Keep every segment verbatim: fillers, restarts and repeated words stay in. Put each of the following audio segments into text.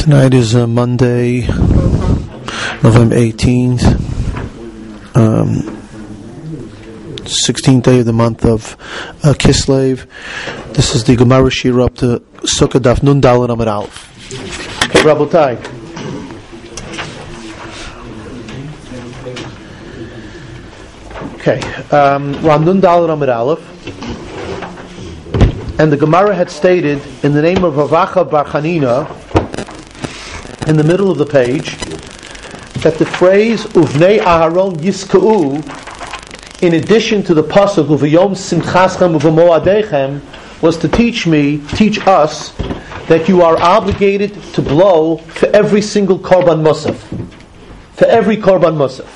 Tonight is uh, Monday, November eighteenth, um, sixteenth day of the month of uh, Kislev. This is the Gemara Shira up to Sukkah Daf Nun Daled Amud Aleph. Okay, Rabotai. Okay, um, we're on Nun Daled Amud Aleph. And the Gemara had stated, in the name of Rav Acha Bar Chanina, in the middle of the page, that the phrase Uvnei Aharon Yiska'u, in addition to the pasuk Uvayom Simchaschem Uvamoadechem, was to teach me, teach us, that you are obligated to blow for every single Korban Musaf. For every Korban Musaf.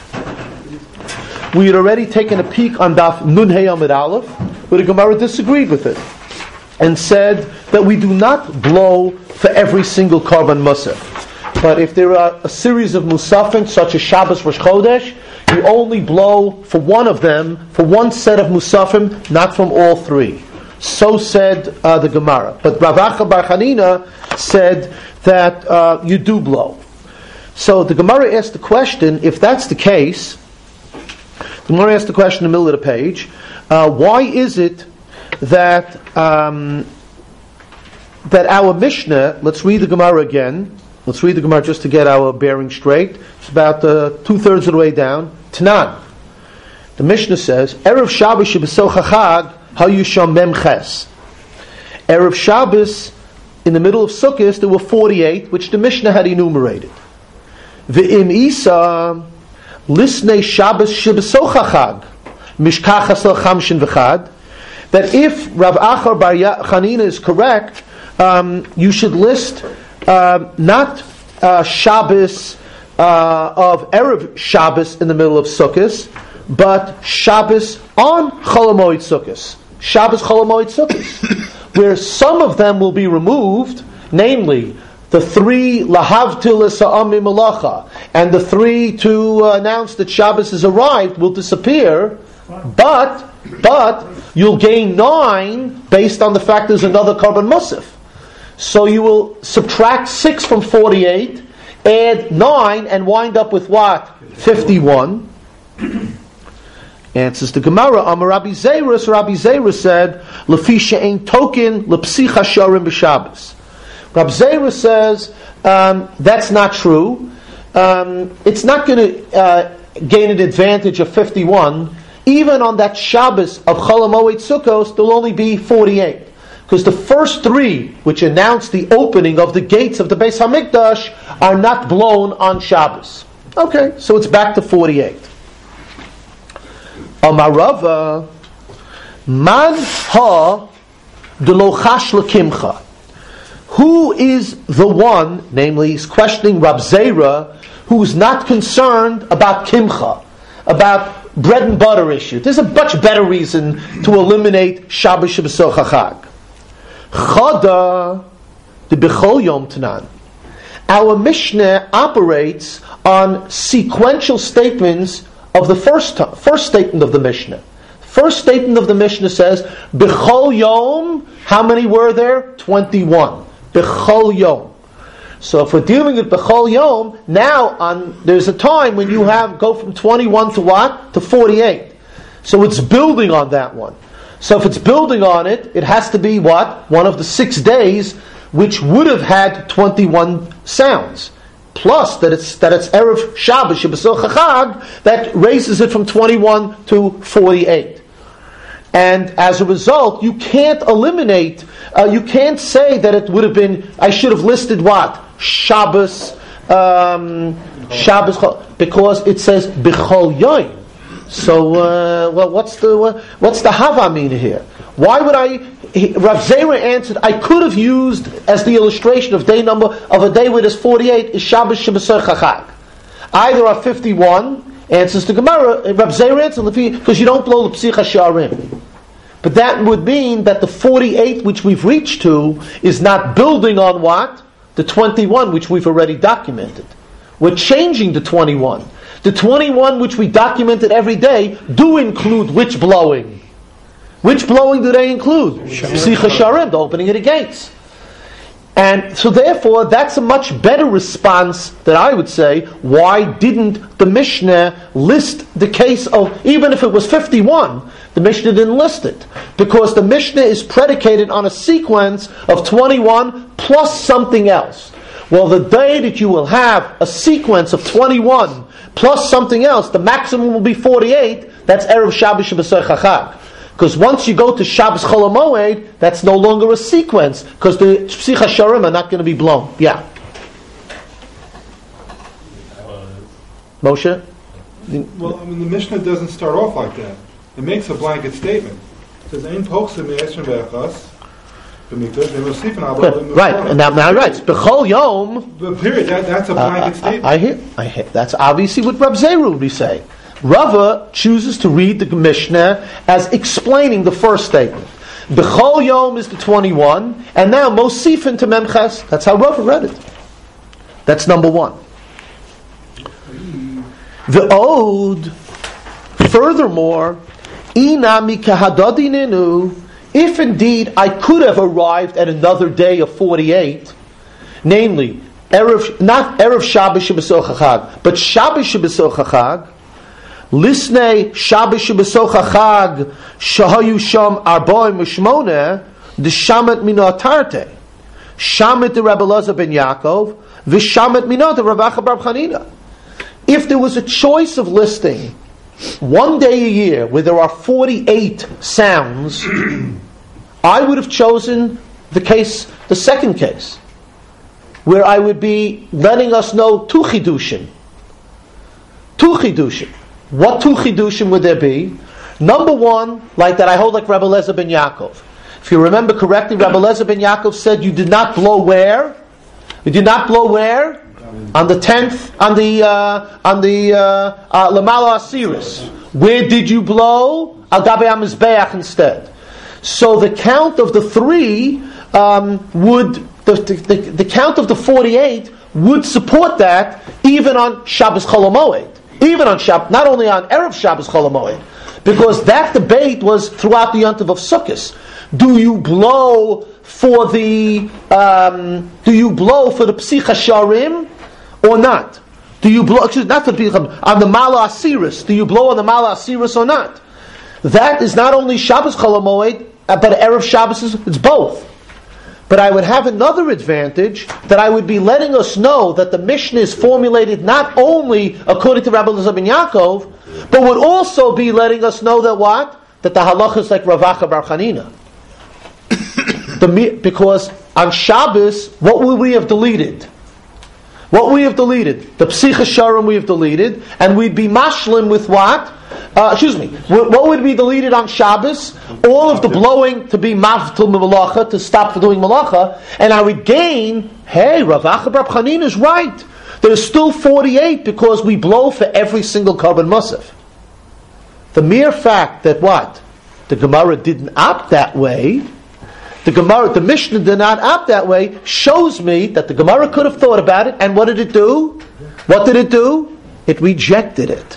We had already taken a peek on Daf Nun Hey Amud Aleph, where the Gemara disagreed with it, and said that we do not blow for every single Korban Musaf. But if there are a series of Musafim, such as Shabbos Rosh Chodesh, you only blow for one of them, for one set of Musafim, not from all three. So said uh, the Gemara. But Rav Acha Bar Chanina said that uh, you do blow. So the Gemara asked the question, if that's the case, the Gemara asked the question in the middle of the page, uh, why is it that um, that our Mishnah, let's read the Gemara again, let's read the Gemara just to get our bearing straight. It's about uh, two-thirds of the way down. Tanan. The Mishnah says, Erev Shabbos shebesoch hachag hayusham mem ches. Erev Shabbos, in the middle of Sukkot, there were forty-eight, which the Mishnah had enumerated. Ve'im isa lisnei Shabbos shebesoch hachag mishkachas al chamshin v'chad. That if Rav Acha Bar Chanina is correct, um, you should list Uh, not uh, Shabbos uh, of Erev Shabbos in the middle of Sukkot, but Shabbos on Chol HaMoed Sukkot. Shabbos Chol HaMoed Sukkot, where some of them will be removed, namely the three Lahavtil Sa'ami Malacha and the three to uh, announce that Shabbos has arrived will disappear, but but you'll gain nine based on the fact there's another Korban Musaf. So you will subtract six from forty-eight, add nine, and wind up with what? fifty-one. Answers the Gemara. Amar Rabbi Zeirus. Rabbi Zeirus said, "Lefi she'ein token lepsicha sharim b'Shabbos." Rabbi Zeirus says um, that's not true. Um, it's not going to uh, gain an advantage of fifty-one. Even on that Shabbos of Chol HaMoed Sukkos, there'll only be forty-eight. Because the first three, which announce the opening of the gates of the Beis HaMikdash, are not blown on Shabbos. Okay, so it's back to forty-eight. Amar Rava, man ha delo chash lekimcha. Who is the one, namely, he's questioning Rab Zera, who is not concerned about kimcha, about bread and butter issue. There's a much better reason to eliminate Shabbos shebesoch hachag. Chada the Bechol Yom Tanan. Our Mishnah operates on sequential statements of the first t- first statement of the Mishnah. First statement of the Mishnah says Bechol Yom. How many were there? Twenty-one. Bechol Yom. So if we're dealing with Bechol Yom, now on there's a time when you have go from twenty-one to what? To forty-eight. So it's building on that one. So if it's building on it, it has to be what? One of the six days which would have had twenty-one sounds. Plus that it's that it's Erev Shabbos shebesoch hachag, that raises it from twenty-one to forty-eight. And as a result, you can't eliminate, uh, you can't say that it would have been, I should have listed what? Shabbos, um, Shabbos, because it says B'chol Yom. So, uh, well, what's the uh, what's the havamina here? Why would I? He, Rav Zera answered, I could have used as the illustration of day number of a day where there's forty-eight is Shabbos shebesoch hachag. Either are fifty-one. Answers the Gemara. Rav Zera answered because you don't blow the psicha sharim. But that would mean that the forty-eight which we've reached to is not building on what? The twenty-one which we've already documented. We're changing the twenty-one. The twenty-one which we documented every day do include which blowing? Which blowing do they include? Psicha sharim, the opening of the gates. And so therefore, that's a much better response that I would say. Why didn't the Mishnah list the case of, even if it was fifty-one, the Mishnah didn't list it? Because the Mishnah is predicated on a sequence of twenty-one plus something else. Well, the day that you will have a sequence of twenty-one plus something else, the maximum will be forty-eight. That's Erev Shabbos Shebesoi Chachag. Because once you go to Shabbos Chol HaMoed, that's no longer a sequence, because the Psich HaSharim are not going to be blown. Yeah. Moshe? Well, I mean, the Mishnah doesn't start off like that. It makes a blanket statement. It says, Ein pochse me'esrim be'echas, b'mikdash, ve'mosifin abba. Right, and now, now right, B'chol Yom. But period, that, that's a blanket uh, statement. I, I, hear, I hear. That's obviously what Rab Zeru would be saying. Rava chooses to read the Mishnah as explaining the first statement. B'chol Yom is the twenty-one, and now Mosifin to Memches. That's how Rava read it. That's number one. The Ode, furthermore, Inami kahadadinenu, if indeed I could have arrived at another day of forty-eight, namely, Erev, not Erev Shabbos Shebesoi Chachag, but Shabbos Shebesoi Chachag, Lisnei Shabbos Shebesoi Chachag Shahayu Sham Arbaim U'Shmona D'Shamet Mina Tarte Shamet the Rebbe Elazar ben Yaakov V'Shamet Mina the Rav Acha bar Chanina. If there was a choice of listing one day a year where there are forty-eight sounds, I would have chosen the case, the second case, where I would be letting us know two chidushim. Two chidushim. What two chidushim would there be? Number one, like that I hold like Rebbe Elazar ben Yaakov. If you remember correctly, Rebbe Elazar ben Yaakov said you did not blow where? You did not blow where? On the tenth, on the uh, on the uh, uh, Lamala Asiris. Where did you blow? Al Gabe HaMizbeach instead. So the count of the three um, would the, the, the count of the forty-eight would support that even on Shabbos Chol HaMoed. Even on Shabbos, not only on Erev Shabbos Chol HaMoed, because that debate was throughout the Yontiv of Sukkos. Do you blow for the um, Do you blow for the Psich HaSharim or not? Do you blow? Excuse me, not for the on the Mala Asiris? Do you blow on the Mala Asiris or not? That is not only Shabbos Chol HaMoed, but Erev Shabbos is it's both. But I would have another advantage that I would be letting us know that the Mishnah is formulated not only according to Rabbi Elazar ben Yaakov, but would also be letting us know that what? That the halacha is like Rav Acha bar Chanina. the, because on Shabbos, what would we have deleted? What would we have deleted? The Psich HaSharim we have deleted, and we'd be mashlim with what? Uh, excuse me. What would be deleted on Shabbos? All of the blowing to be mavtul malacha, to stop for doing malacha, and I would gain. Hey, Rav Acha bar Chanina is right. There's still forty-eight because we blow for every single korban musaf. The mere fact that what the Gemara didn't opt that way, the Gemara, the Mishnah did not opt that way, shows me that the Gemara could have thought about it, and what did it do? What did it do? It rejected it.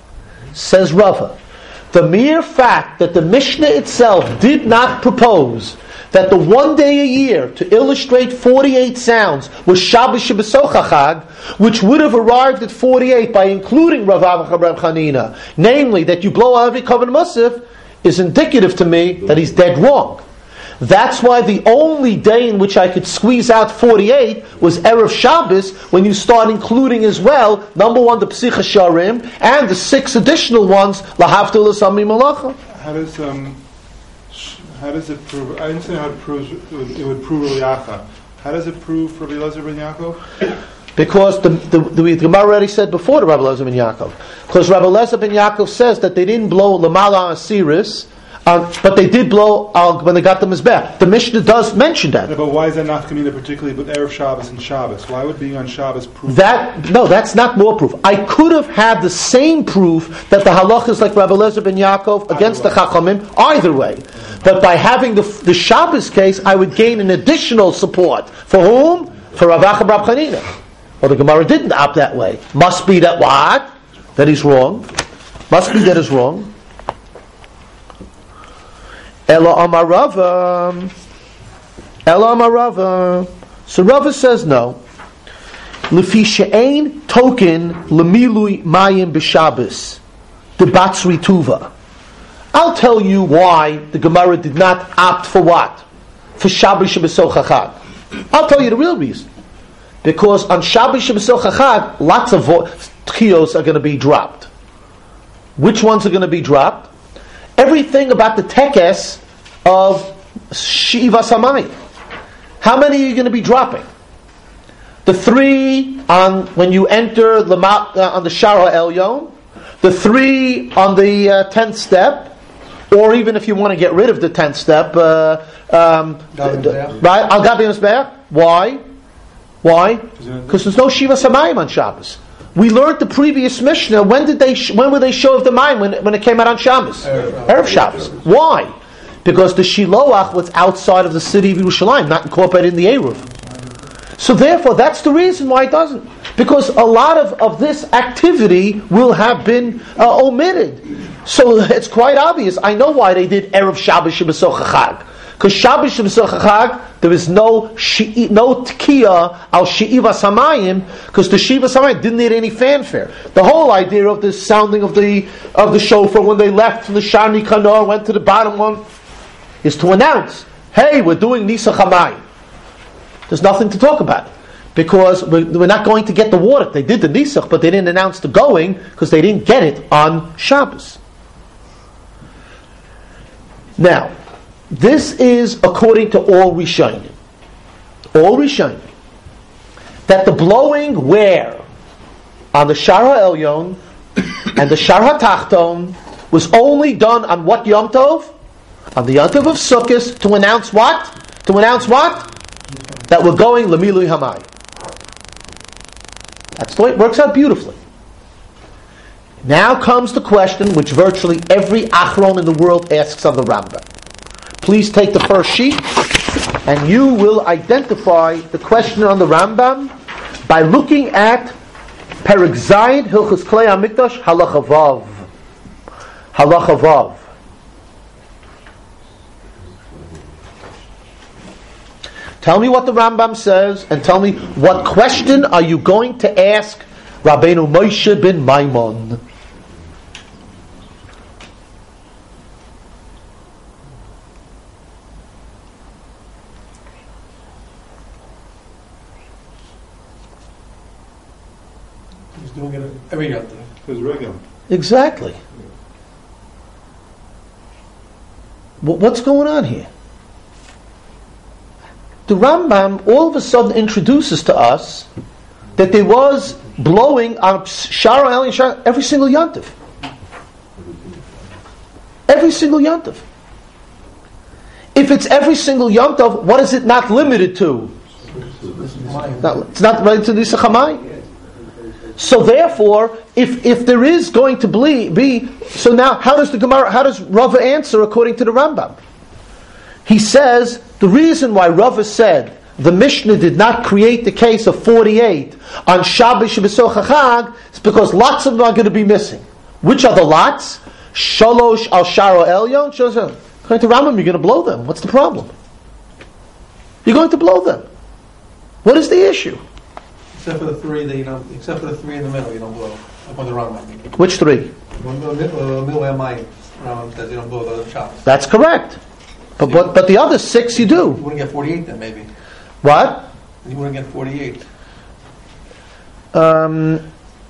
Says Rava, the mere fact that the Mishnah itself did not propose that the one day a year to illustrate forty-eight sounds was Shabbos Shebesoi Chachag, which would have arrived at forty-eight by including Rav Acha bar Chanina, namely that you blow out every korban musaf, is indicative to me that he's dead wrong. That's why the only day in which I could squeeze out forty-eight was Erev Shabbos, when you start including as well, number one, the Psich HaSharim, and the six additional ones, Lahavdil L'Sami Malacha. How does um, how does it prove? I didn't say how it proves. It would, it would prove Rabbi Acha. How does it prove Rabbi Elazar ben Yaakov? Because the the, the, the Gemara already said before to Rabbi Elazar ben Yaakov. Because Rabbi Elazar ben Yaakov says that they didn't blow Lamala Asiris, Uh, but they did blow uh, when they got the Mizbech. The Mishnah does mention that. Yeah, but why is that not Kamina particularly with Erev Shabbos and Shabbos? Why would being on Shabbos prove that? No, that's not more proof. I could have had the same proof that the halach is like Rabbi Elazar ben Yaakov against the Chachamim, either way. Mm-hmm. But by having the, the Shabbos case, I would gain an additional support. For whom? For Rav Acha bar Chanina. Well, the Gemara didn't opt that way. Must be that what? That he's wrong. Must be that is wrong. Ela Amarava, Ela Amarava, So Rava says no. Lefi she'ein token lemilui mayim b'Shabbos debatzri tuva. I'll tell you why the Gemara did not opt for what? For Shabbos shebesoch hachag. I'll tell you the real reason. Because on Shabbos shebesoch hachag, lots of tchiyos are going to be dropped. Which ones are going to be dropped? Everything about the tekes of Shiva Samayim. How many are you going to be dropping? The three on when you enter the uh, on the Shara Elyon, the three on the uh, tenth step, or even if you want to get rid of the tenth step, uh, um, right? Al Gabi Mizbeach. Why? Why? Because there's no Shiva Samayim on Shabbos. We learned the previous Mishnah. When did they? Sh- when were they show of the Mayim? When, when it came out on Shabbos, Erev Shabbos. Why? Because the Shiloach was outside of the city of Yerushalayim, not incorporated in the Eruv. So therefore, that's the reason why it doesn't. Because a lot of, of this activity will have been uh, omitted. So it's quite obvious. I know why they did Erev Shabbos Shebesoch Chag. Because Shabbos Shebesoch Chag, there is no shi'i, no tkiya al Shi'iva Samayim, because the Shiva Samayim didn't need any fanfare. The whole idea of the sounding of the of the shofar when they left from the Shani Kanor, went to the bottom one, is to announce, hey, we're doing Nisa Chamayim. There's nothing to talk about. Because we're not going to get the water. They did the Nisach, but they didn't announce the going, because they didn't get it on Shabbos. Now, this is according to all Rishonim. All Rishonim. That the blowing where? On the Shara Elyon and the Shara Tachton was only done on what Yom Tov? On the Yom Tov of Sukkot, to announce what? To announce what? That we're going Lemilui Hamay. That's the way it works out beautifully. Now comes the question which virtually every Achron in the world asks of the Rambam. Please take the first sheet, and you will identify the question on the Rambam by looking at Perek Zayin Hilchos Klei HaMikdash Halacha Vav. Halacha Vav. Tell me what the Rambam says, and tell me what question are you going to ask Rabbeinu Moshe ben Maimon. He's doing it every Yom Tov. It's regular. Exactly. What's going on here? The Rambam all of a sudden introduces to us that there was blowing on Shara El Shara every single Yontif. Every single Yontif. If it's every single Yontif, what is it not limited to? It's not related to Nisa Chamay. So therefore, if if there is going to be, be so now how does the Gemara, how does Rava answer according to the Rambam? He says the reason why Rava said the Mishnah did not create the case of forty-eight on Shabbos Shebesoch Chag is because lots of them are going to be missing. Which are the lots? Shalosh al Shara Elyon. According to Rambam, you're going to blow them. What's the problem? You're going to blow them. What is the issue? Except for the three that you don't. Except for the three in the middle, you don't blow. Up on the Rambam. Which three? Rambam says you don't blow the other shops. That's correct. But, but but the other six you do. You wouldn't get forty-eight then, maybe. What? You wouldn't get forty-eight. Um,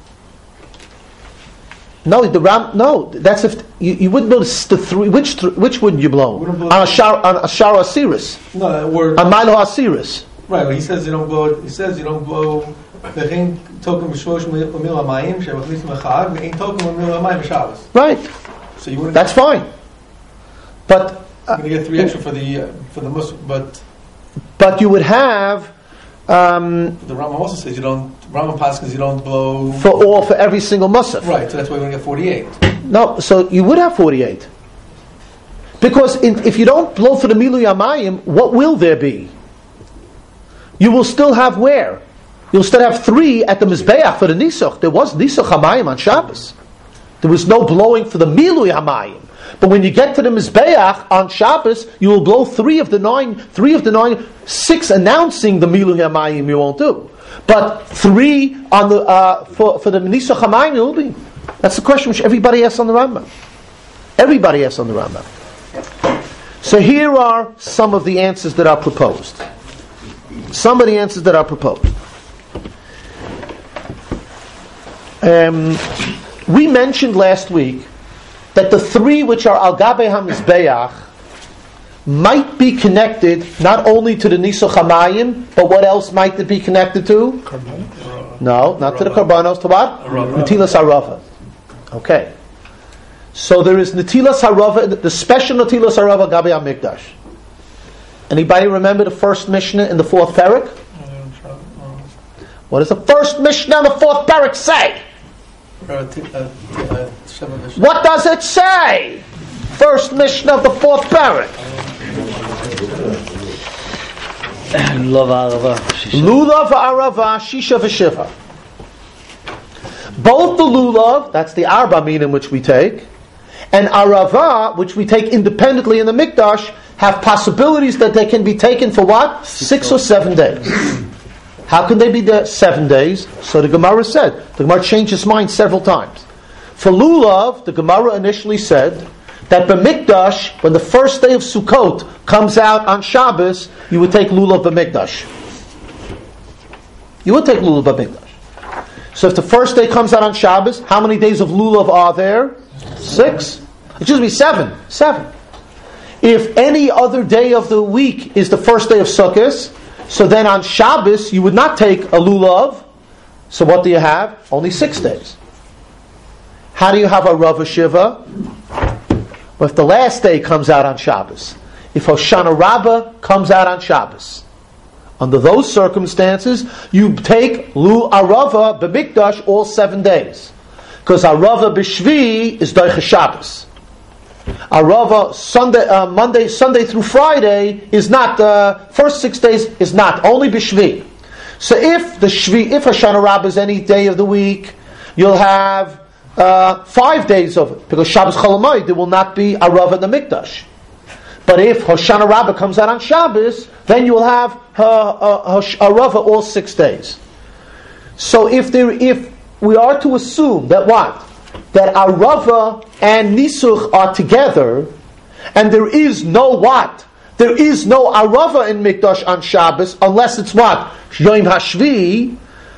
no, the ram. No, that's if you, you wouldn't blow the three. Which th- which wouldn't you blow? Wouldn't blow on a shara on a shara asiris. No, word. On Milo asiris. Right. Well, he says you don't blow. He says you don't blow. V'chein token b'shlosh umil hamayim shebachnis mechag v'chein token umil hamayim b'Shabbos. Right. So you wouldn't. That's fine. But. You're going to get three extra for the uh, for the Muslim, but but you would have um, the Rambam also says you don't. Rambam Paskins you don't blow for all for every single musaf. Right, so that's why you're going to get forty-eight. No, so you would have forty-eight because in, if you don't blow for the Milu Yamayim, what will there be? You will still have where? You'll still have three at the Mizbeach for the Nisach. There was Nisach Hamayim on Shabbos. There was no blowing for the Milui Hamayim. But when you get to the Mizbeach on Shabbos, you will blow three of the nine, three of the nine, six announcing the Milui Hamayim you won't do. But three on the uh, for for the Nisuch Hamayim you will be. That's the question which everybody asks on the Rambam. Everybody asks on the Rambam. So here are some of the answers that are proposed. Some of the answers that are proposed. Um, we mentioned last week that the three which are Al Gabe HaMizbeach might be connected not only to the Nisuch Hamayim, but what else might it be connected to? Karbanos? No, not to the Karbanos, to what? Netilas Harava. Okay. So there is Netilas Harava, the special Netilas Harava Gabe HaMikdash. Anybody remember the first Mishnah in the fourth parak? What does the first Mishnah in the fourth parak say? What does it say? First Mishnah of the fourth parak. Lulav Arava, Shisha v'Shiva. Both the Lulav, that's the Arba mean in which we take, and Arava, which we take independently in the Mikdash, have possibilities that they can be taken for what? Six or seven days. How can they be there seven days? So the Gemara said. The Gemara changed its mind several times. For Lulav, the Gemara initially said that B'Mikdash, when the first day of Sukkot comes out on Shabbos, you would take Lulav B'Mikdash. You would take Lulav B'Mikdash. So if the first day comes out on Shabbos, how many days of Lulav are there? Six. Excuse me, seven. Seven. If any other day of the week is the first day of Sukkot, so then on Shabbos you would not take a Lulav. So what do you have? Only six days. How do you have a Rav Shiva? Well, if the last day comes out on Shabbos, if Hoshana Rabbah comes out on Shabbos, under those circumstances, you take Lu Arava B'Mikdash all seven days. Because Arava B'Shvi is Doicha Shabbos. Arava Sunday, uh, Monday, Sunday through Friday is not, uh, first six days is not, only B'Shvi. So if the Shvi, if Hoshana Rabbah is any day of the week, you'll have uh, five days of it. Because Shabbos Chol Hamoed, there will not be Arava in the Mikdash. But if Hoshana Rabbah comes out on Shabbos, then you will have uh, uh, Arava all six days. So if there, if we are to assume that what? That Arava and Nisuch are together, and there is no what? There is no Arava in Mikdash on Shabbos, unless it's what? Yom HaShvi.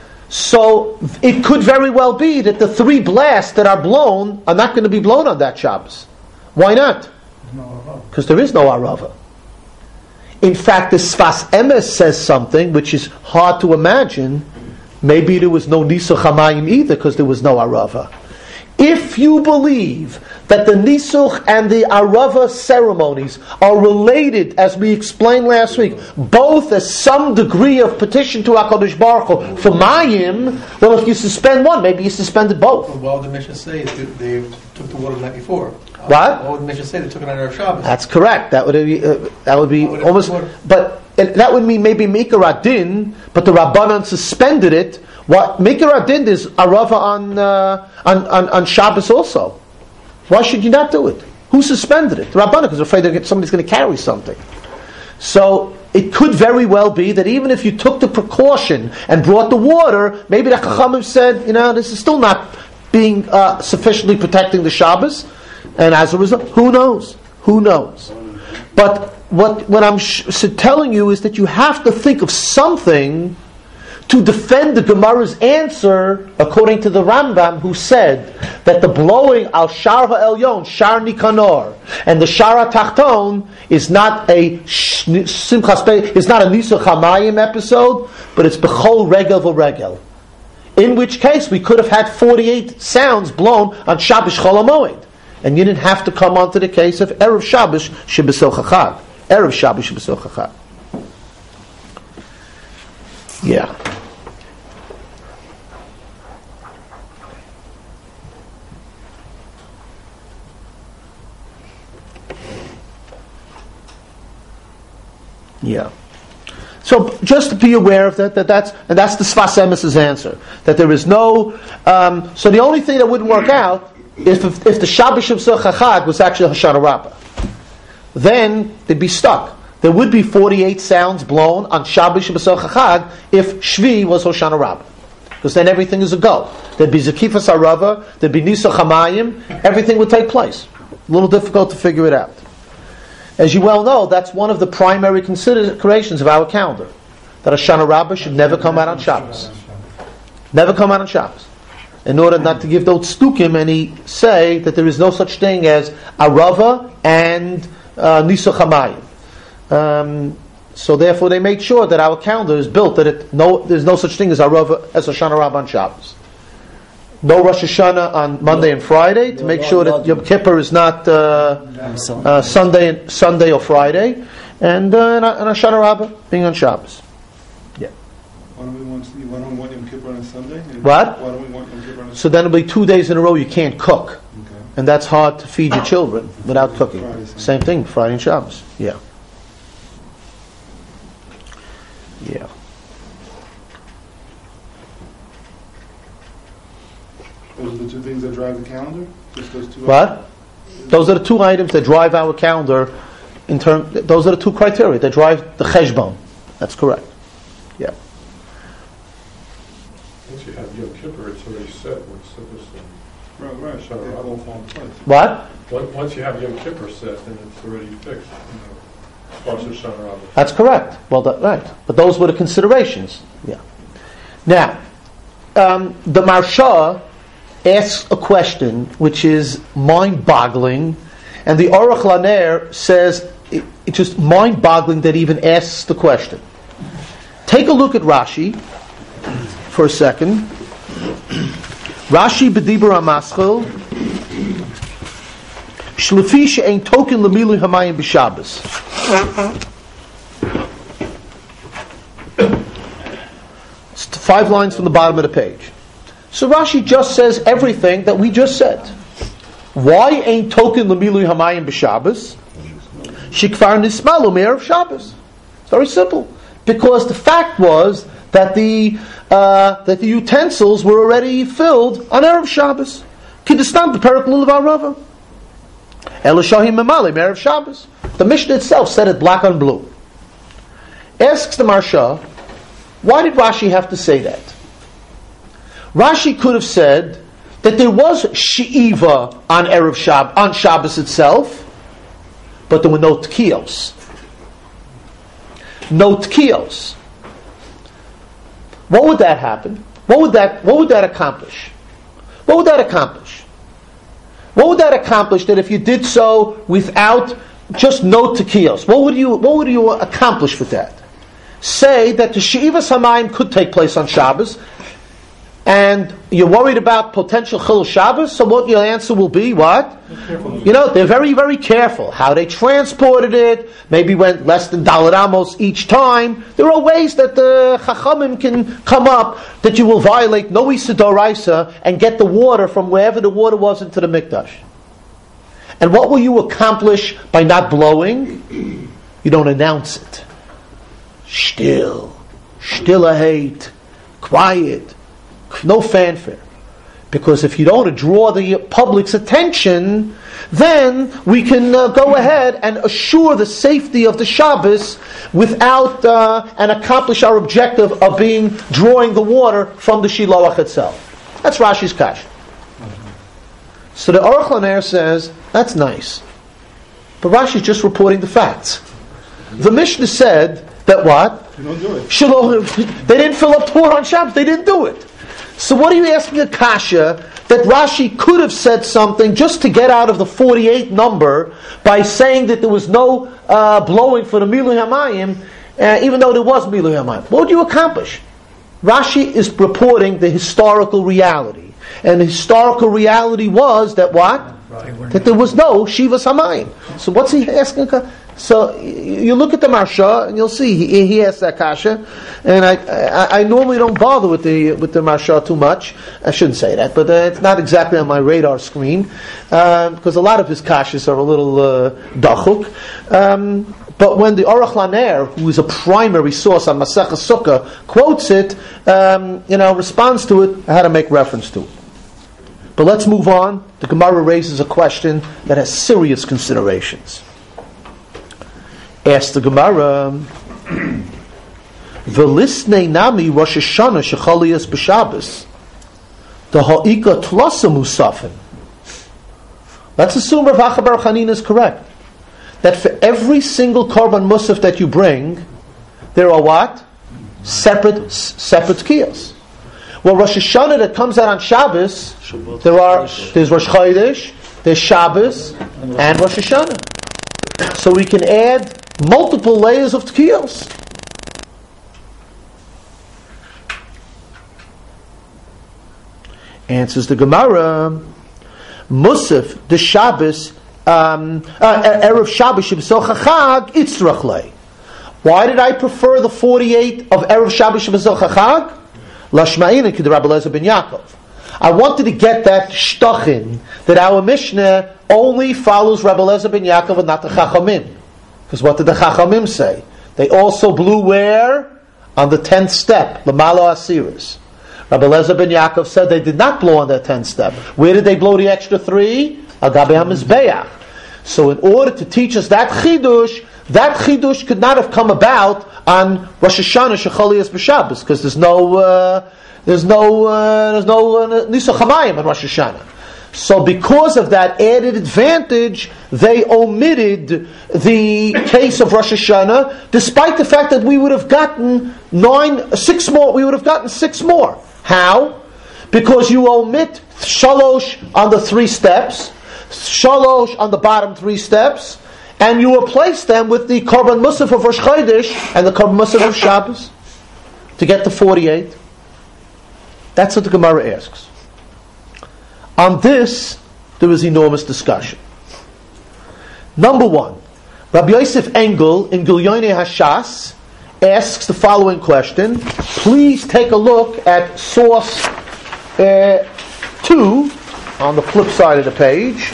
So it could very well be that the three blasts that are blown are not going to be blown on that Shabbos. Why not? Because there is no Arava. In fact, the Sfas Emes says something which is hard to imagine. Maybe there was no Nisuch Hamayim either because there was no Arava. If you believe that the Nisuch and the Arava ceremonies are related, as we explained last week, both as some degree of petition to HaKadosh Baruch Hu for Mayim, well, if you suspend one, maybe you suspended both. Well, what would the Mishnah say they, they took the water the night before? What? What would the Mishnah say they took it on Erev Shabbos? That's correct. That would be, uh, that would be would almost, but uh, that would mean maybe Mikar Adin, but the Rabbanan suspended it. What Mikar Adin is Arava on, uh, on, on, on Shabbos also. Why should you not do it? Who suspended it? The Rabbanan, because they're afraid that somebody's going to carry something. So it could very well be that even if you took the precaution and brought the water, maybe the Chachamim said, you know, this is still not being uh, sufficiently protecting the Shabbos, and as a result, who knows? Who knows? But what what I'm sh- telling you is that you have to think of something to defend the Gemara's answer, according to the Rambam, who said that the blowing al Shar HaElyon, Shar Nikanor, and the Shar HaTachton is not a Simchas Pe, is not a Nisuch Hamayim episode, but it's Bechol Regel V'Regel. In which case, we could have had forty-eight sounds blown on Shabbos Chol HaMoed, and you didn't have to come on to the case of Erev Shabbos Shebesel Chachag. Erev Shabbos Shebesel Chachag. Yeah. Yeah. So just to be aware of that, that that's and that's the Sfas Emes' answer. That there is no. Um, so the only thing that wouldn't work out if if, if the Shabbos of Chag was actually Hoshana Rabbah, then they'd be stuck. There would be forty-eight sounds blown on Shabbos B'Soch Chag if Shvi was Hoshana Rabbah, because then everything is a go. There'd be Zakifas Harava, there'd be Nisa Chamayim, everything would take place. A little difficult to figure it out. As you well know, that's one of the primary considerations of our calendar, that Hoshana Rabbah should never come out on Shabbos. Never come out on Shabbos. In order not to give those stukim any say that there is no such thing as Arava and uh, Nisa Chamayim. Um, so therefore, they made sure that our calendar is built that it no there's no such thing as Arava as Hoshana Rabbah on Shabbos. No Rosh Hashanah on Monday and Friday to make sure that Yom Kippur is not uh, uh, Sunday Sunday or Friday, and uh, and Hoshana Rabbah being on Shabbos. Yeah. Why don't we want why don't we want Yom Kippur on a Sunday? What? Why don't we want Yom Kippur on a Sunday? So then it'll be two days in a row you can't cook, Okay. and that's hard to feed your children without cooking. Friday, Same thing, Friday and Shabbos. Yeah. Yeah. Those are the two things that drive the calendar? Just those two What? items? Those are the two items that drive our calendar. In term, those are the two criteria that drive the cheshbon. That's correct. Yeah. Once you have Yom Kippur, it's already set with Sukkot Right, right. and Hoshana They all Rabbah. fall in place. What? Once- Once you have Yom Kippur set, then it's already fixed. You know, as far as Hoshana Rabbah. That's correct. Well, that, right. But those were the considerations. Yeah. Now, um, the Marsha asks a question which is mind-boggling, and the Aruch Laner says it, it's just mind-boggling that he even asks the question. Take a look at Rashi for a second. Rashi b'dibur hamaschil shlefi she'ein token lemilui hamayim b'Shabbos. It's five lines from the bottom of the page. So Rashi just says everything that we just said. Why ain't token lemilui hamayim b'Shabbos? Shikvar nismalu me'erev Shabbos. It's very simple. Because the fact was that the uh, that the utensils were already filled on erev Shabbos. Kidistan b'perek lulav arava. Elishahim memali me'erev Shabbos. The Mishnah itself said it black on blue. Asks the Marsha, why did Rashi have to say that? Rashi could have said that there was she'iva on erev Shab on Shabbos itself, but there were no tkiyos. No tkiyos. What would that happen? What would that What would that accomplish? What would that accomplish? What would that accomplish that if you did so without just no tkiyos? What would you What would you accomplish with that? Say that the she'ivas hamayim could take place on Shabbos, and you're worried about potential chilul Shabbos, so what your answer will be, what? You know, they're very, very careful how they transported it, maybe went less than Dalet Amos each time. There are ways that the Chachamim can come up that you will violate no Isa Doraisa and get the water from wherever the water was into the Mikdash. And what will you accomplish by not blowing? You don't announce it. Still. Still a hate. Quiet. No fanfare. Because if you don't draw the public's attention, then we can uh, go ahead and assure the safety of the Shabbos without uh, and accomplish our objective of being drawing the water from the Shiloach itself. That's Rashi's kash. So the Aruch Laner says, that's nice. But Rashi's just reporting the facts. The Mishnah said that what? You don't do it. Shiloach, they didn't fill up Torah on Shabbos, they didn't do it. So what are you asking a kasha that Rashi could have said something just to get out of the forty-eight number by saying that there was no uh, blowing for the Milui Hamayim, uh, even though there was Milui Hamayim? What would you accomplish? Rashi is reporting the historical reality. And the historical reality was that what? Right. That there was no Shivas Hamayim. So what's he asking? So you look at the Marsha and you'll see he, he has that kasha, and I, I I normally don't bother with the with the Marsha too much. I shouldn't say that, but uh, it's not exactly on my radar screen uh, because a lot of his kashas are a little uh, dachuk. Um, but when the Aruch Laner, who is a primary source on Masechah Sukkah, quotes it, um, you know, responds to it, I had to make reference to it. But let's move on. The Gemara raises a question that has serious considerations. Ask the Gemara, V'lisnei nami Rosh Hashanah shechaliyas b'Shabbos, the ha'ika tlasa musafin. Let's assume Rav Acha bar Chanina is correct. That for every single korban musaf that you bring, there are what? Separate separate tkiyos. Well, Rosh Hashanah that comes out on Shabbos, there are there's Rosh Chodesh, there's Shabbos, and Rosh Hashanah. So we can add multiple layers of tkiyos. Answers the Gemara, Musaf, the Shabbos, um, uh, Erev Shabbos, Sheb'soch HaChag, Itzrach lei. Why did I prefer the forty-eight of Erev Shabbos, Sheb'soch HaChag? Lashma'in K'd Rabbi Eliezer ben Yaakov. I wanted to get that shtachin, that our Mishnah only follows Rabbi Eliezer ben Yaakov and not the Chachamim. Because what did the Chachamim say? They also blew where? On the tenth step, L'malo Asiris. Rabbi Eliezer ben Yaakov said they did not blow on that tenth step. Where did they blow the extra three? Al Gabe HaMizbeach. So in order to teach us that chidush, that chidush could not have come about on Rosh Hashanah Shechaliyas b'Shabbos, because there's no uh, there's no uh, there's no uh, Nisa Chamayim on Rosh Hashanah. So because of that added advantage, they omitted the case of Rosh Hashanah, despite the fact that we would have gotten nine, six more. We would have gotten six more. How? Because you omit shalosh on the three steps, shalosh on the bottom three steps, and you replace them with the korban musaf of Rosh Chodesh and the korban musaf of Shabbos to get to forty-eight. That's what the Gemara asks. On this, there is enormous discussion. Number one, Rabbi Yosef Engel in Gilyonei Hashas asks the following question. Please take a look at source uh, two on the flip side of the page.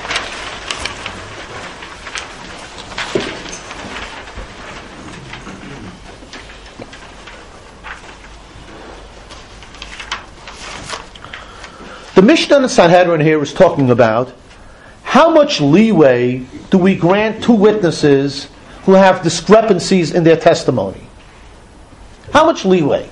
The Mishnah and Sanhedrin here is talking about how much leeway do we grant two witnesses who have discrepancies in their testimony. How much leeway?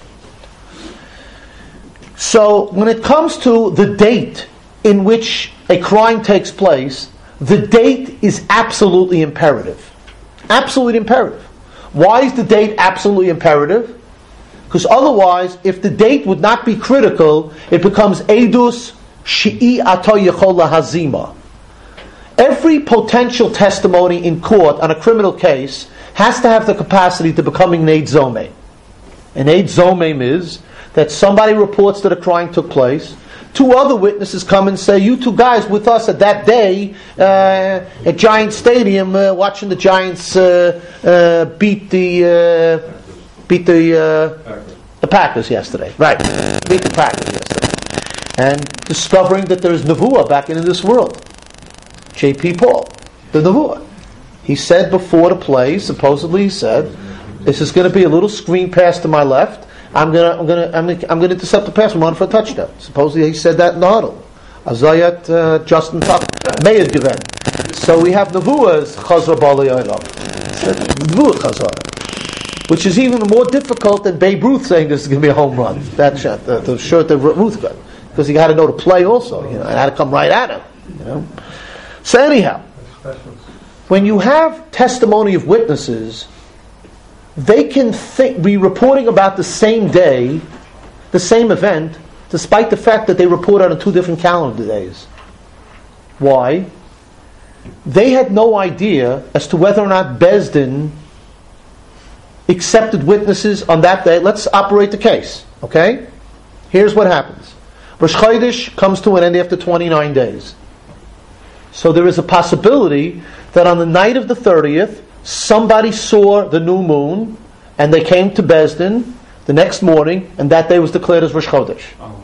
So when it comes to the date in which a crime takes place, the date is absolutely imperative. Absolutely imperative. Why is the date absolutely imperative? Because otherwise, if the date would not be critical, it becomes edus shi'i ato yechol lahazima. Every potential testimony in court on a criminal case has to have the capacity to becoming an eid zomem. An eid zomem is that somebody reports that a crime took place. Two other witnesses come and say, you two guys with us at that day uh, at Giants Stadium uh, watching the Giants uh, uh, beat the uh, beat the uh, Packers. the Packers yesterday. Right, beat the Packers yesterday. And discovering that there is nevuah back in this world. J P Paul, the nevuah. He said before the play, supposedly he said, this is going to be a little screen pass to my left. I'm gonna, I'm gonna, I'm gonna, I'm gonna intercept the pass and run for a touchdown. Supposedly he said that in the huddle. Azayat uh, Justin Tucker, Meir Given. So we have nevuahs chazra b'alei olam. Nevuah chazra, which is even more difficult than Babe Ruth saying this is going to be a home run. That shot, the, the shirt that Ruth got, because he had to know to play also. You know, and had to come right at him. You know. So anyhow, when you have testimony of witnesses, they can think, be reporting about the same day, the same event, despite the fact that they report on two different calendar days. Why? They had no idea as to whether or not Beis Din accepted witnesses on that day. Let's operate the case. Okay? Here's what happens. Rosh Chodesh comes to an end after twenty-nine days. So there is a possibility that on the night of the thirtieth, somebody saw the new moon, and they came to Beis Din the next morning, and that day was declared as Rosh Chodesh. Oh.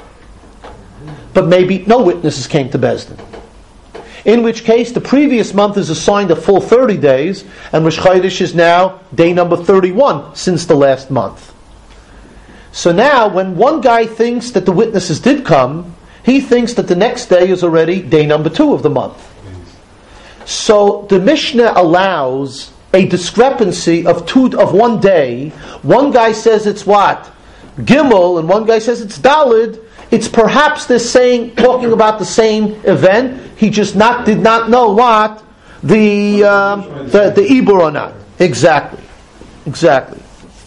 But maybe no witnesses came to Beis Din. In which case, the previous month is assigned a full thirty days, and Rosh Chodesh is now day number thirty-one since the last month. So now, when one guy thinks that the witnesses did come, He thinks that the next day is already day number two of the month. So the Mishnah allows a discrepancy of two of one day. One guy says it's what? Gimel, and one guy says it's Dalid. It's perhaps they're saying, talking about the same event. He just not did not know what the uh, the, the Ibur or not. Exactly. Exactly.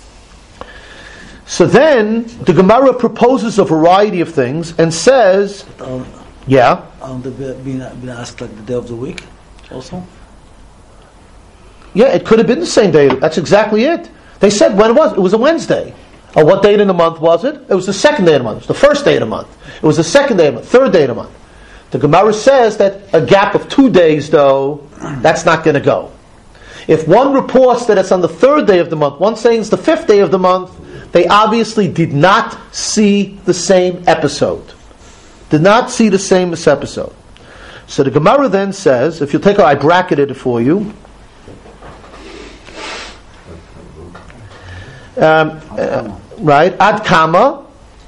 So then the Gemara proposes a variety of things and says, Um, yeah. um, the, being, being asked like the day of the week also? Yeah, it could have been the same day. That's exactly it. They said when it was. It was a Wednesday. Oh, what date in the month was it? It was the second day of the month. It was the first day of the month. It was the second day of the month, third day of the month. The Gemara says that a gap of two days, though, that's not going to go. If one reports that it's on the third day of the month, one saying it's the fifth day of the month, they obviously did not see the same episode. Did not see the same episode. So the Gemara then says, if you take, I bracketed it for you. Um, uh, right? Ad kama.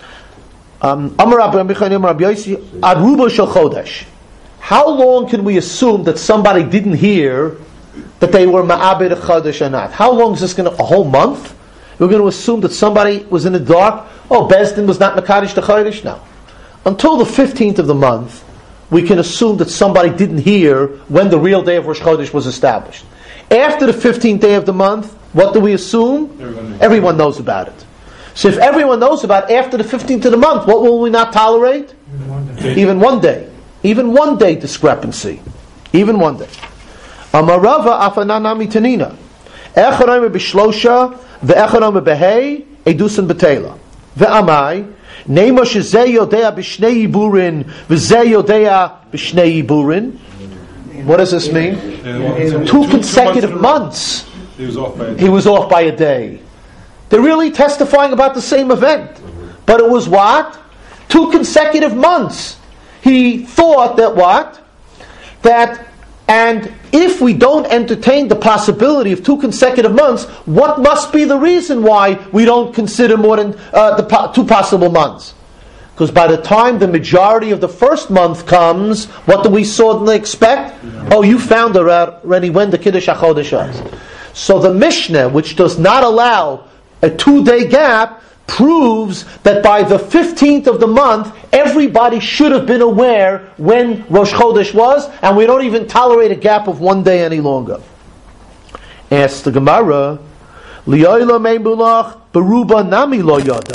Um, Amar Rabbi Yochanan, Amar Rabbi Yossi, ad ruba shel chodesh. How long can we assume that somebody didn't hear that they were ma'abed chodesh or not? How long is this going to? A whole month? We're going to assume that somebody was in the dark. Oh, Bezdin was not makadosh the chodesh. No. Until the fifteenth of the month, we can assume that somebody didn't hear when the real day of Rosh Chodesh was established. After the fifteenth day of the month, what do we assume? Everyone knows. Everyone knows about it. So if everyone knows about it after the fifteenth of the month, what will we not tolerate? Even one day. Even one day discrepancy. Even one day. Amarava afananami tanina. Echanayim b'shlosha ve'echanayim b'hei edusin b'teila. Ve'amai Neima shezeh yodea b'shnei yiburin v'zeh yodea b'shnei yiburin. What does this mean? And Two consecutive months. He was off by a He was off by a day. They're really testifying about the same event. But it was what? Two consecutive months. He thought that what? That, and if we don't entertain the possibility of two consecutive months, what must be the reason why we don't consider more than uh, the po- two possible months? Because by the time the majority of the first month comes, what do we suddenly expect? Oh, you found already when the Kiddush HaChodesh is. So the Mishnah, which does not allow a two-day gap, proves that by the fifteenth of the month, everybody should have been aware when Rosh Chodesh was, and we don't even tolerate a gap of one day any longer. Asks the Gemara, Li'oila me'mulach beruba nami lo yada,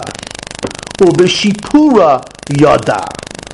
u'b'shipura yada.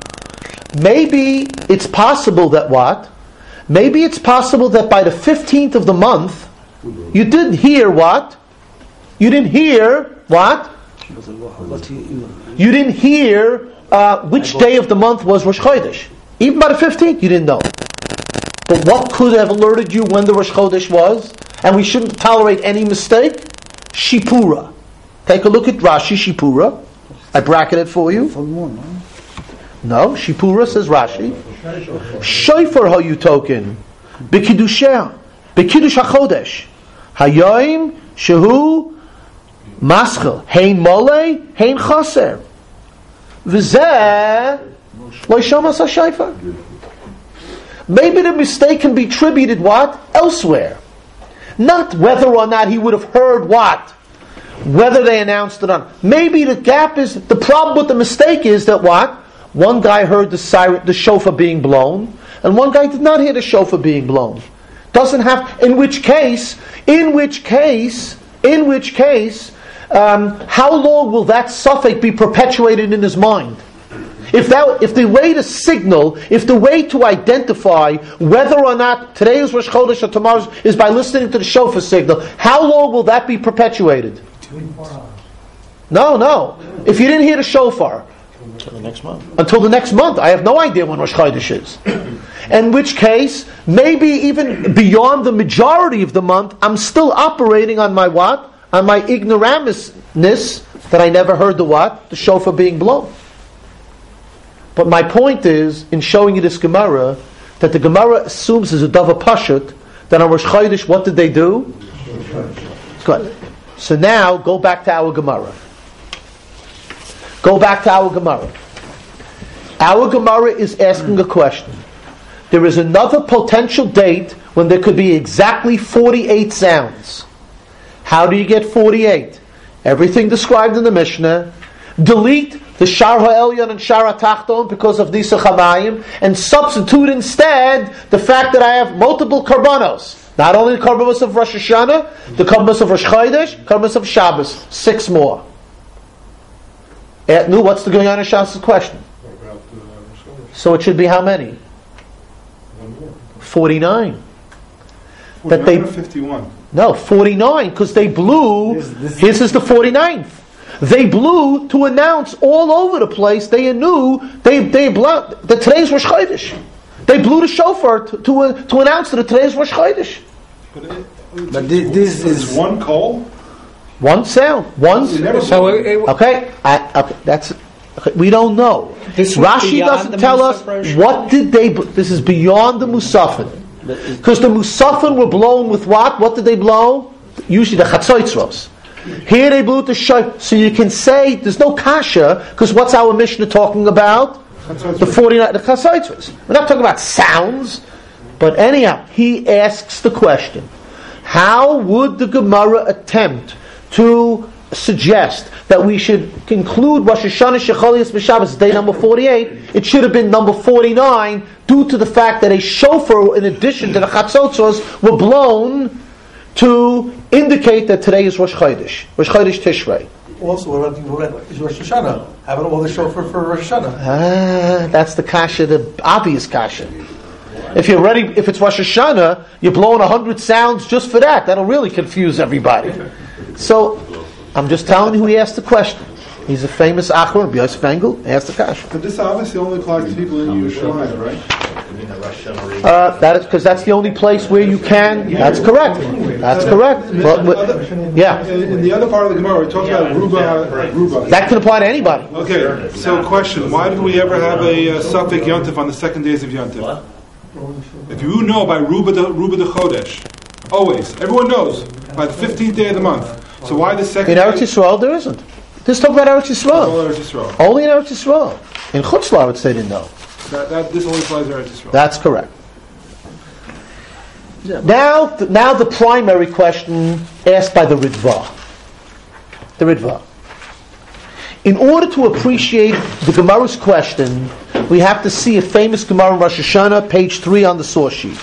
Maybe it's possible that what? Maybe it's possible that by the fifteenth of the month, you didn't hear what? You didn't hear what? What you, you, You didn't hear uh, which day of the month was Rosh Chodesh. Even by the fifteenth, you didn't know. But what could have alerted you when the Rosh Chodesh was? And we shouldn't tolerate any mistake? Shipura. Take a look at Rashi, Shipura. I bracketed for you. full moon, no? No, Shipura says Rashi. Shofar hayu token. B'kidusheh. B'kiddush HaChodesh. Hayoim shehu maschel. Hein mole, hein chaser. V'zeh lo shamas ha-shofar. Maybe the mistake can be attributed what? Elsewhere. Not whether or not he would have heard what? Whether they announced it or not. Maybe the gap is, the problem with the mistake is that what? One guy heard the siren, the shofar being blown, and one guy did not hear the shofar being blown. Doesn't have, in which case, in which case, in which case, um, how long will that suffix be perpetuated in his mind? If that, if the way to signal, if the way to identify whether or not today is Rosh Chodesh or tomorrow is by listening to the shofar signal, how long will that be perpetuated? No, no. If you didn't hear the shofar Until the next month. until the next month, I have no idea when Rosh Chodesh is. In which case, maybe even beyond the majority of the month, I'm still operating on my what? On my ignoramusness that I never heard the what? The shofar being blown. But my point is, in showing you this Gemara, that the Gemara assumes as a Dava Pashut, that on Rosh Chodesh, what did they do? Good. So now, go back to our Gemara. Go back to our Gemara. Our Gemara is asking a question. There is another potential date when there could be exactly forty-eight sounds. How do you get forty-eight? Everything described in the Mishnah. Delete the Shar HaElyon and Shar HaTachton because of Nisa Chamayim, and substitute instead the fact that I have multiple karbanos. Not only the karbanos of Rosh Hashanah, the karbanos of Rosh Chodesh, karbanos of Shabbos. Six more. Nu, what's the going on in Shabbos question? So it should be how many? forty-nine. That they fifty-one. No, forty-nine, because they blew. This- this- His is the forty-ninth. They blew to announce all over the place. They knew they they blew that today's Rosh Chodesh. They blew the shofar to to, uh, to announce that today's Rosh Chodesh. But, it, But thi- this it's is one call. One sound, one. You never So it, it, Okay, I, okay, that's okay, we don't know. This was Rashi beyond doesn't the tell us Musaf what did they. This is beyond the Musafin, because the Musafin were blown with what? What did they blow? Usually the Chatzotzros. Here they blew the shofar. So you can say there's no kasha, because what's our Mishnah talking about? The forty-nine, the Chatzotzros. We're not talking about sounds, but anyhow, he asks the question: how would the Gemara attempt to suggest that we should conclude Rosh Hashanah Shecholias B'Shabbos day number forty-eight? It should have been number forty-nine, due to the fact that a shofar, in addition to the Chatzotzros, were blown to indicate that today is Rosh Chodesh, Rosh Chodesh Tishrei. Also, what about, what about is Rosh Hashanah? Having all the shofar for Rosh Hashanah. Ah, that's the kasha, the obvious kasha. If you're ready, if it's Rosh Hashanah, you're blowing a hundred sounds just for that. That'll really confuse everybody. So, I'm just telling you who he asked the question. He's a famous Achor, B'Yosef Engel, asked the kasha. But this obviously only applies to people in Yerushalayim, right? Uh, that is because that's the only place where you can. That's correct. That's correct. But, but, yeah, In the other part of the Gemara, we talked about Ruba. Ruba. that can apply to anybody. Okay, so question: why did we ever have a uh, Safek Yontif on the second days of Yontif? If you know by Ruba the Ruba the Chodesh, always everyone knows by the fifteenth day of the month. So why the second? In day? Eretz Yisrael, there isn't. This talk about Eretz It's all Yisrael. Eretz Yisrael. Only in Eretz Yisrael. In Chutz La'aretz, they didn't know. That, that this only applies to Eretz Yisrael. That's correct. Now, th- now the primary question asked by the Ritva. The Ritva. In order to appreciate the Gemara's question, we have to see a famous Gemara in Rosh Hashanah, page three on the source sheet.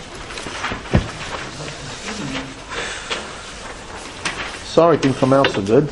Sorry, it didn't come out so good.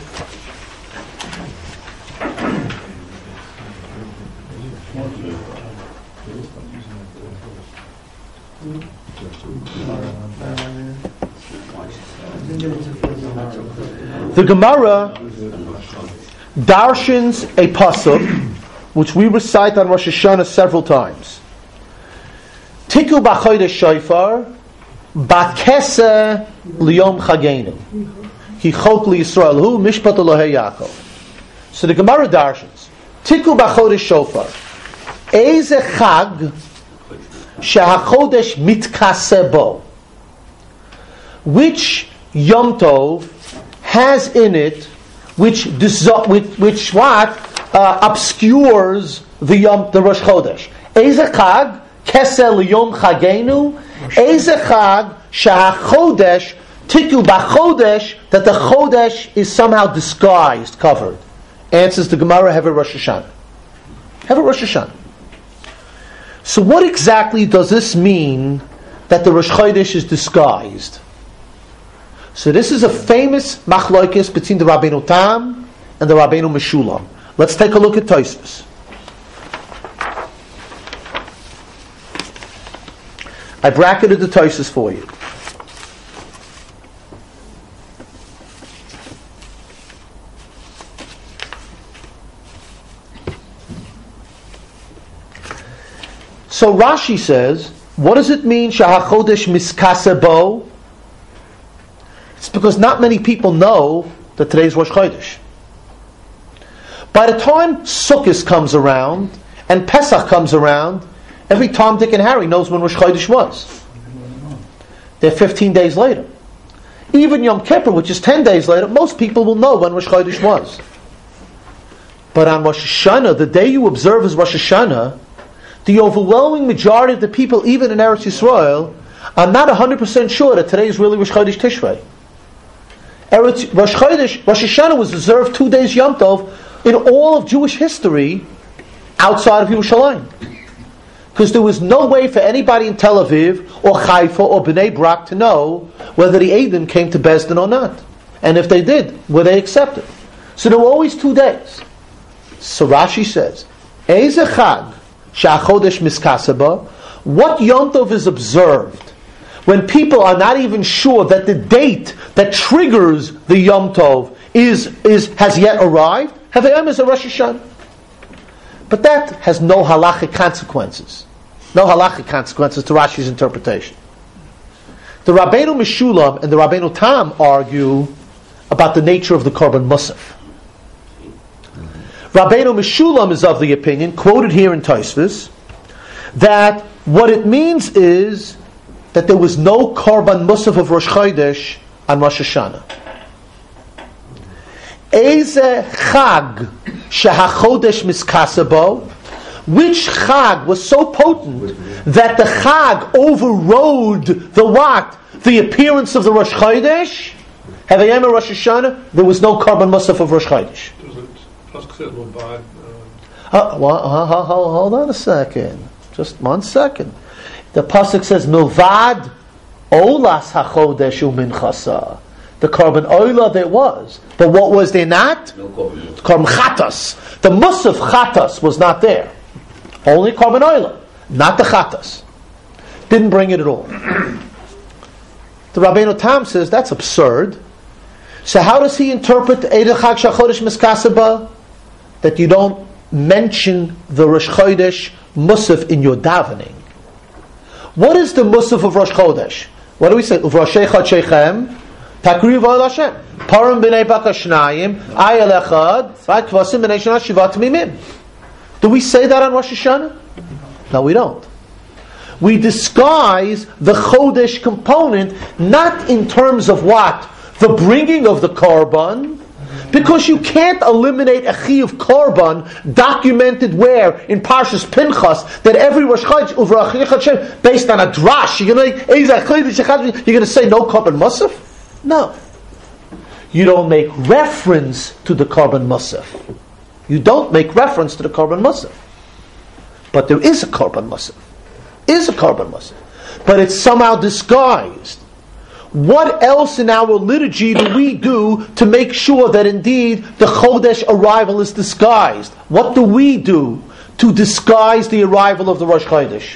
The Gemara darshans a pasuk which we recite on Rosh Hashanah several times. Tiku b'chodesh shofar b'kesa liyom chagenu ki chok liyisrael hu mishpat Elohei Yaakov. So the Gemara darshans Tiku b'chodesh shofar eze chag shehachodesh mitkase bo, which Yom Tov has in it, which which, which what uh, obscures the Yom the Rosh Chodesh. Eze Chag Kesel Yom Chagenu. Eze Chag Shachodesh Tiku Bachodesh, that the Chodesh is somehow disguised, covered. Answers the Gemara, Hever Rosh Hashanah. Hever Rosh Hashanah. So what exactly does this mean that the Rosh Chodesh is disguised? So this is a famous machlokes between the Rabbeinu Tam and the Rabbeinu Meshulam. Let's take a look at Tosfos. I bracketed the Tosfos for you. So Rashi says, what does it mean, Shahachodesh miskase bo? It's because not many people know that today's Rosh Chodesh. By the time Sukkot comes around and Pesach comes around, every Tom, Dick, and Harry knows when Rosh Chodesh was. They're fifteen days later. Even Yom Kippur, which is ten days later, most people will know when Rosh Chodesh was. But on Rosh Hashanah, the day you observe as Rosh Hashanah, the overwhelming majority of the people, even in Eretz Yisrael, are not one hundred percent sure that today is really Rosh Chodesh Tishrei. Eretz, Rosh Chodesh, Rosh Hashanah was observed two days Yom Tov in all of Jewish history outside of Yerushalayim. Because there was no way for anybody in Tel Aviv or Haifa or Bnei Brak to know whether the Eidim came to Bezdin or not. And if they did, were they accepted? So there were always two days. So Rashi says, Eze Chag Sha'achodesh Miskasaba, what Yom Tov is observed when people are not even sure that the date that triggers the Yom Tov is, is, has yet arrived? Havayim is a Rosh Hashanah. But that has no halachic consequences. No halachic consequences to Rashi's interpretation. The Rabbeinu Meshulam and the Rabbeinu Tam argue about the nature of the Korban Musaf. Rabbeinu Meshulam is of the opinion, quoted here in Tosfos, that what it means is that there was no Korban Musaf of Rosh Chodesh on Rosh Hashanah. Eze Chag Shehachodesh Miskasabo, which Chag was so potent that the Chag overrode the what? The appearance of the Rosh Chodesh. Havayim Rosh Hashanah, there was no Korban Musaf of Rosh Chodesh. Uh, well, hold, hold on a second. Just one second. The pasuk says, "Milvad olas hachodesh uminchasa." The korban oila there was, but what was there not? No korban. Korban chatas. The musaf chatas was not there. Only korban oila, not the chatas. Didn't bring it at all. The Rabbeinu Tam says that's absurd. So how does he interpret Eidel Chag Shachodesh Miskasaba? That you don't mention the Rosh Chodesh Musaf in your davening. What is the Musaf of Rosh Chodesh? What do we say? Uvroshay Chodshechem, Takriv V'al Hashem, Param B'nei Baka Shnayim, Ayel Echad, V'ad Kvasim B'nei Shana Shivat Mimim. Do we say that on Rosh Hashanah? No, we don't. We disguise the Chodesh component not in terms of what? The bringing of the Korban, because you can't eliminate a chi of Korban documented where? In Parshas Pinchas, that every Rosh Chodesh, based on a drash, you're going to, you're going to say no Korban Musaf? No. You don't make reference to the Korban Musaf. You don't make reference to the Korban Musaf. But there is a Korban Musaf. Is a Korban Musaf. But it's somehow disguised. What else in our liturgy do we do to make sure that indeed the Chodesh arrival is disguised? What do we do to disguise the arrival of the Rosh Chodesh?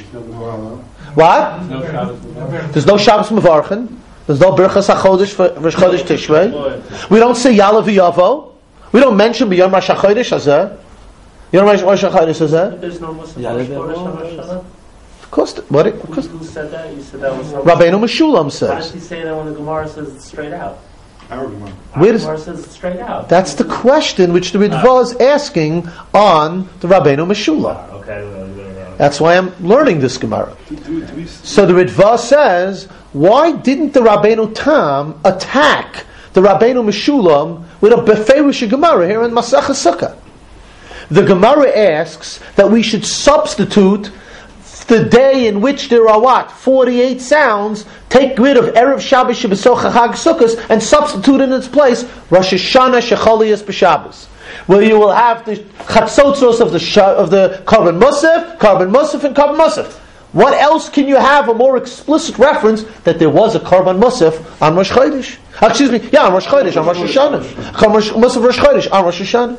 What? There's no Shabbos Mevarchen. There's no Birchas HaChodesh for Rosh Chodesh Tishrei. We don't say Yalav Yavo. We don't mention B'Yom Rosh Chodesh Hazeh. Yom Rosh Chodesh Hazeh. There's no Muslim Rosh Chodesh. Of course, what? It, Who, who said that? You said that was no Rabbeinu Meshulam Why says. does he say that when the Gemara says it straight out? Our Gemara. Where The does, Gemara says it straight out. that's the question which the Ritva is asking on the Rabbeinu Meshulam. Okay. well, well, well. That's why I'm learning this Gemara. Do, do, do we, So the Ritva says, why didn't the Rabbeinu Tam attack the Rabbeinu Meshulam with a Beferish Gemara here in Masechah Sukkah? The Gemara asks that we should substitute the day in which there are what? forty-eight sounds, take rid of Erev Shabbos Shebesocha Chag Sukkos and substitute in its place Rosh Hashanah Shecholias B'Shabbos, where you will have the Chatzotzos of the sh- of the Korban Musaf, Korban Musaf and Korban Musaf. What else can you have a more explicit reference that there was a Korban Musaf on Rosh Chodesh? Uh, excuse me, yeah, on Rosh Chodesh, on Rosh Hashanah. Korban Musaf Rosh Chodesh, on Rosh Hashanah.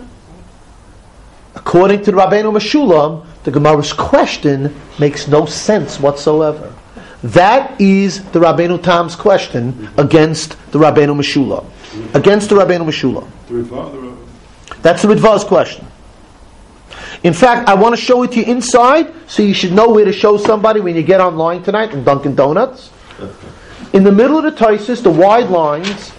According to Rabbeinu Meshulam, the Gemara's question makes no sense whatsoever. That is the Rabbeinu Tam's question against the Rabbeinu Meshulam. Against the Rabbeinu Meshulam. the Ritva, the Ritva. That's the Ritva's question. In fact, I want to show it to you inside, so you should know where to show somebody when you get online tonight in Dunkin' Donuts. In the middle of the Tosfos, the wide lines,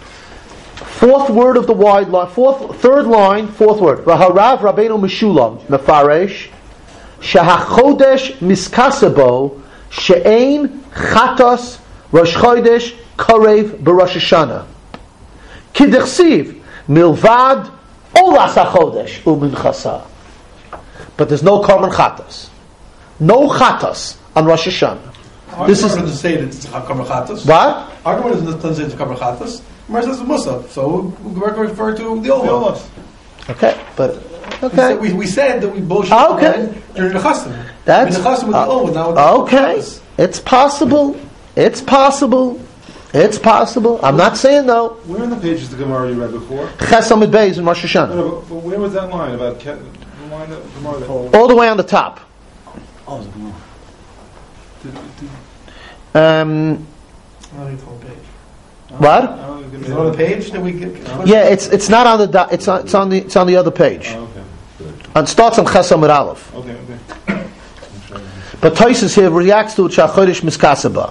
fourth word of the wide line, fourth, third line, fourth word. Raharav Rabbeinu Meshulam, Mefaresh, Shahachodesh Miskasabo, She'ein Chatos Rosh Chodesh Karev B'Rosh Hashanah. Kidechsiv, Milvad Olas HaChodesh u'minchasa. But there's no Korban Chatas. No Chatas on Rosh Hashanah. This is doesn't say that it's Korban Chatas. what? Our Gemara doesn't say it's Korban Chatas. Gemara says it's Musaf. So we're going to refer to the old one. Okay, but We okay. said, we, we said that we bullshit Okay. during the Chassim. That's I mean, the Chassim was uh, the old one. Now it's okay. Chatas. It's possible. It's possible. It's possible. I'm not saying no. Where in the pages the Gemara you read before? Ches Amud Beis in Rosh No, Hashanah. no, but, but where was that line about Ke- the line that Gemara that All the way on the top. Oh, it's good. did, did, Um, I don't know page. what? I don't think Is it it on the page that we get? Yeah, it's it's not on the do- it's on it's on the it's on the other page. Oh, okay. It starts on Ches Amud Aleph. Okay, okay. But Tosfos here reacts to it Shachodesh Miskasaba.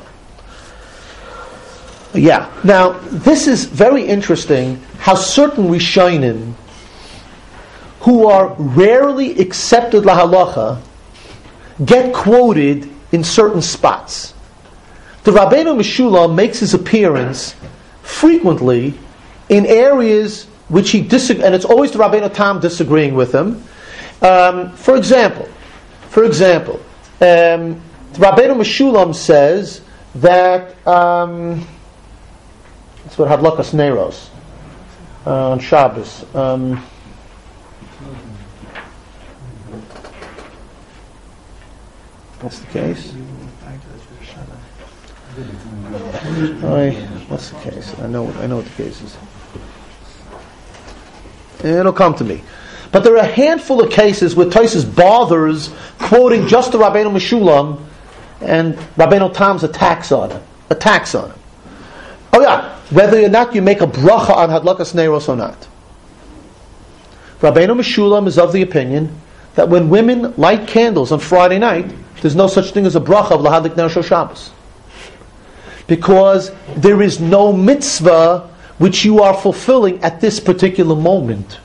Yeah. Now this is very interesting. How certain Rishonim, who are rarely accepted lahalacha, get quoted in certain spots. The Rabbeinu Meshulam makes his appearance frequently in areas which he disagrees, and it's always the Rabbeinu Tam disagreeing with him. Um, for example, for example, um, the Rabbeinu Meshulam says that um, that's what Hadlakas Neros uh, on Shabbos. Um, that's the case. I, what's the case? I know. I know what the case is. It'll come to me. But there are a handful of cases where Tosfos bothers quoting just the Rabbeinu Meshulam, and Rabbeinu Tam's attacks on him. Attacks on him. Oh yeah, whether or not you make a bracha on Hadlakas Neros or not. Rabbeinu Meshulam is of the opinion that when women light candles on Friday night, there's no such thing as a bracha of Lahadlik Ner Shel Shabbos. Because there is no mitzvah which you are fulfilling at this particular moment.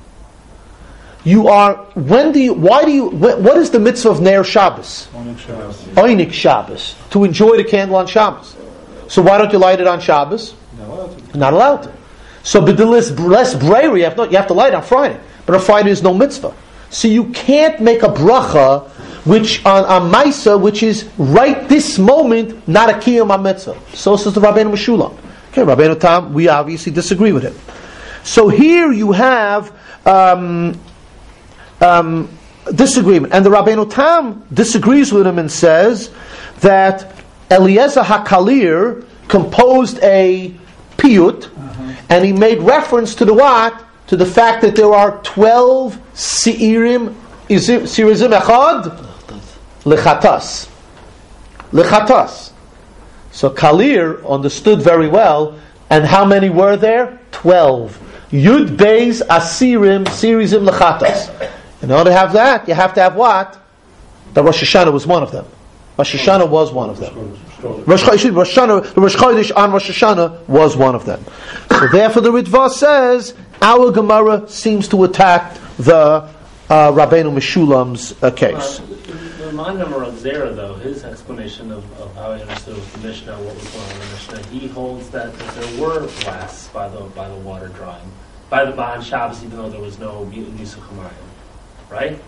You are, when do you, why do you, what is the mitzvah of Ner Shabbos? Oynik Shabbos. To enjoy the candle on Shabbos. So why don't you light it on Shabbos? Not allowed to. So but the less, less bravery, you have, to, you have to light on Friday. But on Friday is no mitzvah. So you can't make a bracha which on a Maisa, which is right this moment, not a Kiyum HaMitzvah. So says the Rabbeinu Meshulam. Okay, Rabbeinu Tam, we obviously disagree with him. So here you have um, um, disagreement. And the Rabbeinu Tam disagrees with him and says that Eliezer HaKalir composed a piyut, uh-huh. and he made reference to the what? To the fact that there are twelve Seirim, Sirizim Echad, Lechatas. Lechatas. So Kalir understood very well, and how many were there? Twelve. Yud Beis Asirim Sirizim Lechatas. In order to have that, you have to have what? The Rosh Hashanah was one of them. Rosh Hashanah was one of them. Rosh Hashanah, the Rosh Chodesh on Rosh Hashanah was one of them. So therefore the Ritva says, our Gemara seems to attack the uh, Rabbeinu Meshulam's uh, case. Uh, my number of Zera, though, his explanation of, of how he understood with the Mishnah, what was going on in the Mishnah, he holds that, that there were blasts by the by the water drying, by the Bahan Shabbos, even though there was no Nisuch Hamayim. Right?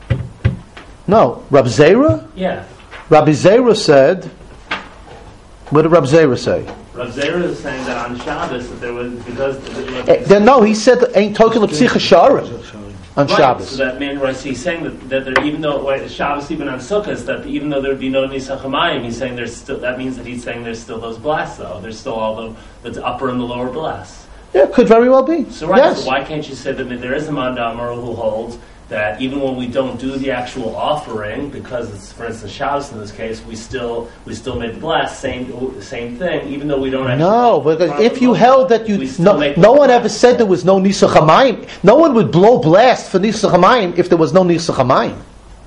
No, Rab Zera? Yeah. Rabbi Zera said, what did Rab Zera say? Rab Zera is saying that on Shabbos, that there was, because... Eh, then no, he said, ain't talking of Psicha Sharim on right, Shabbos. So that means, right, so he's saying that, that there, even though, right, Shabbos even on Sukkot, that even though there would be no Nisach Hamayim, he's saying there's still, that means that he's saying there's still those blasts, though. There's still all the, the upper and the lower blasts. Yeah, could very well be. So right, yes. so why can't you say that there is a Mandamar who holds that even when we don't do the actual offering, because it's, for instance, Shabbos in this case, we still we still made the blast, same same thing, even though we don't actually... No, because if you held that you... No, no no one ever said there was no Nisach Hamayim. No one would blow blast for Nisach Hamayim if there was no Nisach Hamayim.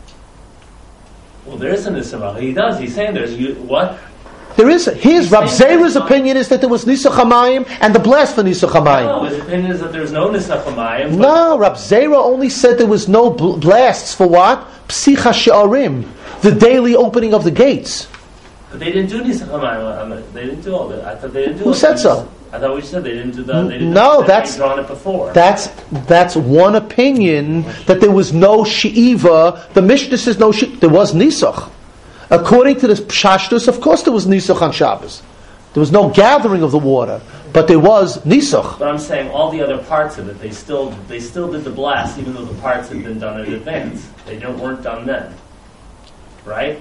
Well, there is a Nisach. He does. He's saying there's... You, what? There is. His, Rab Zera's opinion is that there was Nisach Hamayim and the blast for Nisach Hamayim. No, his opinion is that there's no Nisach Hamayim. No, Rab Zera only said there was no bl- blasts for what? Psicha She'arim, the daily opening of the gates. But they didn't do Nisach Hamayim on the, they didn't do all that. I thought they didn't do Who it. said so? I thought we said they didn't do the. They didn't No, do that's- drawn it before. That's that's one opinion that there was no she'iva. The Mishnah says no she. There was nisach. According to the Pshashtus, of course there was nisach on Shabbos. There was no gathering of the water, but there was nisach. But I'm saying all the other parts of it, they still they still did the blast, even though the parts had been done in advance. They don't weren't done then, right?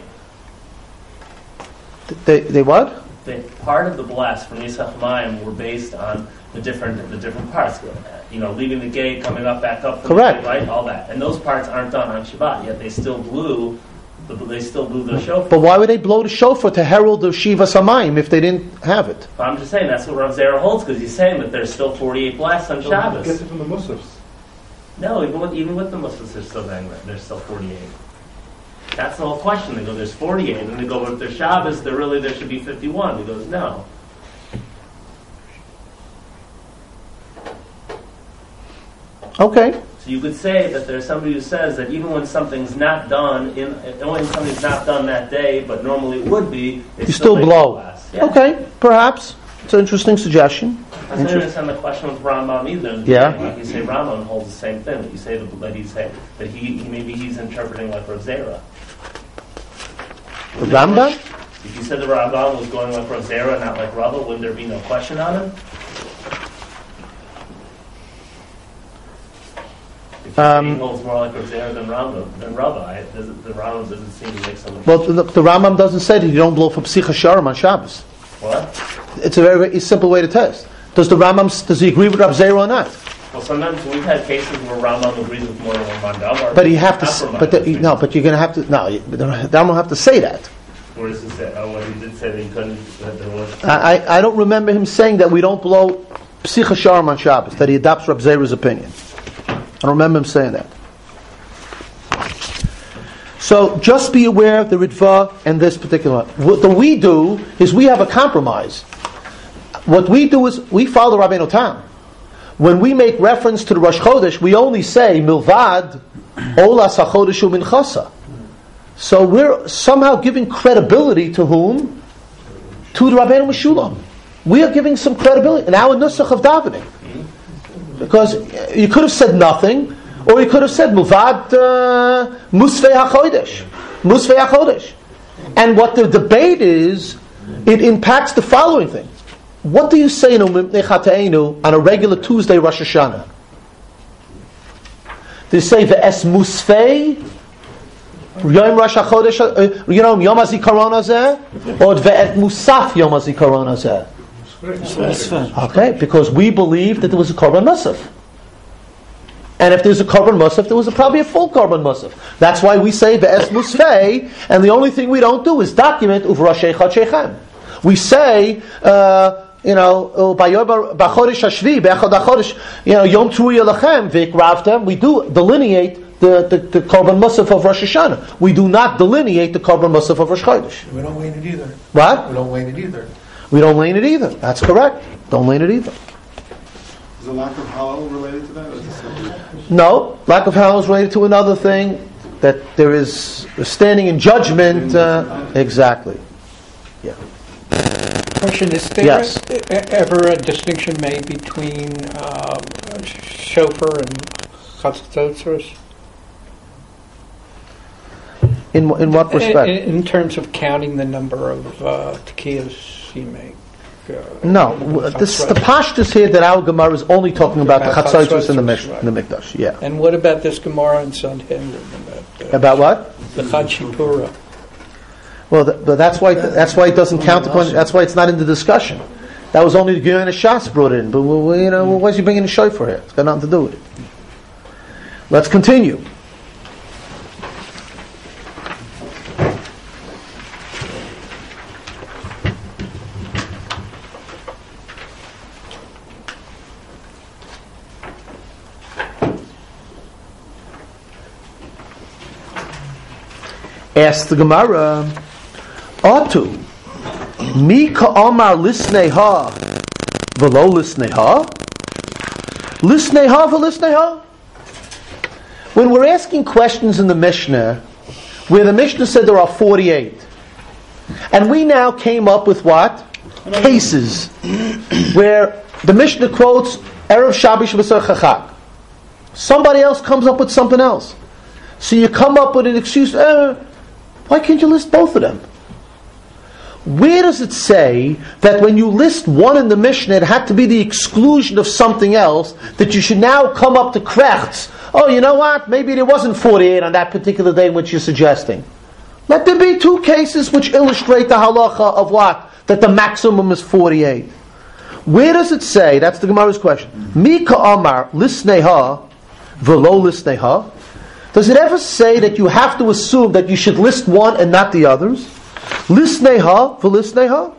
They they what? The part of the blast from Nisach Hamayim were based on the different the different parts. You know, leaving the gate, coming up, back up, from Correct. The gate, right? All that, and those parts aren't done on Shabbat yet. They still blew. The, they still blew the shofar. But why would they blow the shofar to herald the Shiva Samayim if they didn't have it? But I'm just saying that's what Rav Zera holds because he's saying that there's still forty-eight blasts on Gets Shabbos. it from the Musafs. No, even with even with the Muslims, they're still saying that there's still forty-eight. That's the whole question. They go, there's forty-eight, and they go, but if there's Shabbos, there really there should be fifty-one. He goes, no. Okay. So you could say that there's somebody who says that even when something's not done in, when something's not done that day, but normally it would be, they You still make blow. the blast. Yeah. Okay, perhaps. It's an interesting suggestion. I don't understand the question with Rambam either. Yeah. Like you say, Rambam holds the same thing. That you say that, that he's saying that he, he maybe he's interpreting like Rav Zera. The Rambam? If you said the Rambam was going like Rav Zera, not like Rava, wouldn't there be no question on him? If you Um, say he holds more like Rav Zera than Rambam, than Rava, I, does it, the Rambam doesn't seem to make so much. Well, the, the Rambam doesn't say that you don't blow for Psicha Sharm on Shabbos. What? It's a very, very simple way to test. Does the Rambam, does he agree with Rav Zera or not? Well, sometimes we've had cases where Rambam agrees with more than one Mandam. But you have to, s- but the, no, but you're going to have to, no, you- the Rambam have to say that. Where does he say? Oh, well, he did say that he couldn't. That there was. I, I I don't remember him saying that we don't blow Psicha Sharm on Shabbos, that he adopts Rav Zera's opinion. I don't remember him saying that. So just be aware of the Ritva and this particular one. What the we do is we have a compromise. What we do is we follow Rabbeinu Tam. When we make reference to the Rosh Chodesh, we only say Milvad Olas HaChodeshu Minchasa. So we're somehow giving credibility to whom? To the Rabbeinu Meshulam. We are giving some credibility in our nusach of davening. Because you could have said nothing, or you could have said Milvad uh, Musvei HaChodesh. Musvei HaChodesh. And what the debate is, it impacts the following thing. What do you say in Umimnei Chata'enu on a regular Tuesday Rosh Hashanah? Do you say Ve'es Musvei Yom Rosh HaChodesh, uh, you know, Yom HaZikaron Hazeh, or Ve'et Musaf Yom HaZikaron Hazeh? Okay, because we believe that there was a Korban Musaf. And if there's a Korban Musaf, there was a, probably a full Korban Musaf. That's why we say Ve'es Musvei, and the only thing we don't do is document Uvrashei Chadshechem. We say, uh, you know, B'Chodesh Hashvi, B'Echad HaChodesh, you know, Yom Truya Lachem, V'Ikravtem. We do delineate the, the, the Korban Musaf of Rosh Hashanah. We do not delineate the Korban Musaf of Rosh Chodesh. We don't lane it either. What? We don't lane it either. We don't lane it either. That's correct. Don't lane it either. Is the lack of halal related to that? Or is it separate? No, lack of halal is related to another thing, that there is a standing in judgment. Uh, exactly. Yeah. Question, is there Yes. e- ever a distinction made between um, shofar and chatzos? In in what In, respect? in terms of counting the number of uh, tekiyas you make? Uh, No, in w- this the chatzos. pashtus here that our Gemara is only talking about the About chatzos in the chatzos, Mish- right. in the mikdash. Yeah. And what about this Gemara in Sanhedrin? About, uh, About what? the Chad Shipura? Well, th- but that's why that's why it doesn't count upon. That's why it's not in the discussion. That was only the Gemara and Shas brought it in. But well, you know, why is he bringing a shofar here? It's got nothing to do with it. Let's continue. Ask the Gemara, Atu, mi ka'amar lisnei ha, v'lo lisnei ha? Lisnei ha v'lisnei ha? When we're asking questions in the Mishnah, where the Mishnah said there are forty-eight, And we now came up with what? Cases where the Mishnah quotes Erev Shabbos B'Sar Chachag. Somebody else comes up with something else. So you come up with an excuse, eh, why can't you list both of them? Where does it say that when you list one in the Mishnah, it had to be the exclusion of something else, that you should now come up to krechts? Oh, you know what? Maybe there wasn't forty-eight on that particular day which you're suggesting. Let there be two cases which illustrate the halacha of what? That the maximum is forty-eight. Where does it say? That's the Gemara's question. Mika Amar lisneha v'lo lisneha. Does it ever say that you have to assume that you should list one and not the others? Lisneha v'lisneha.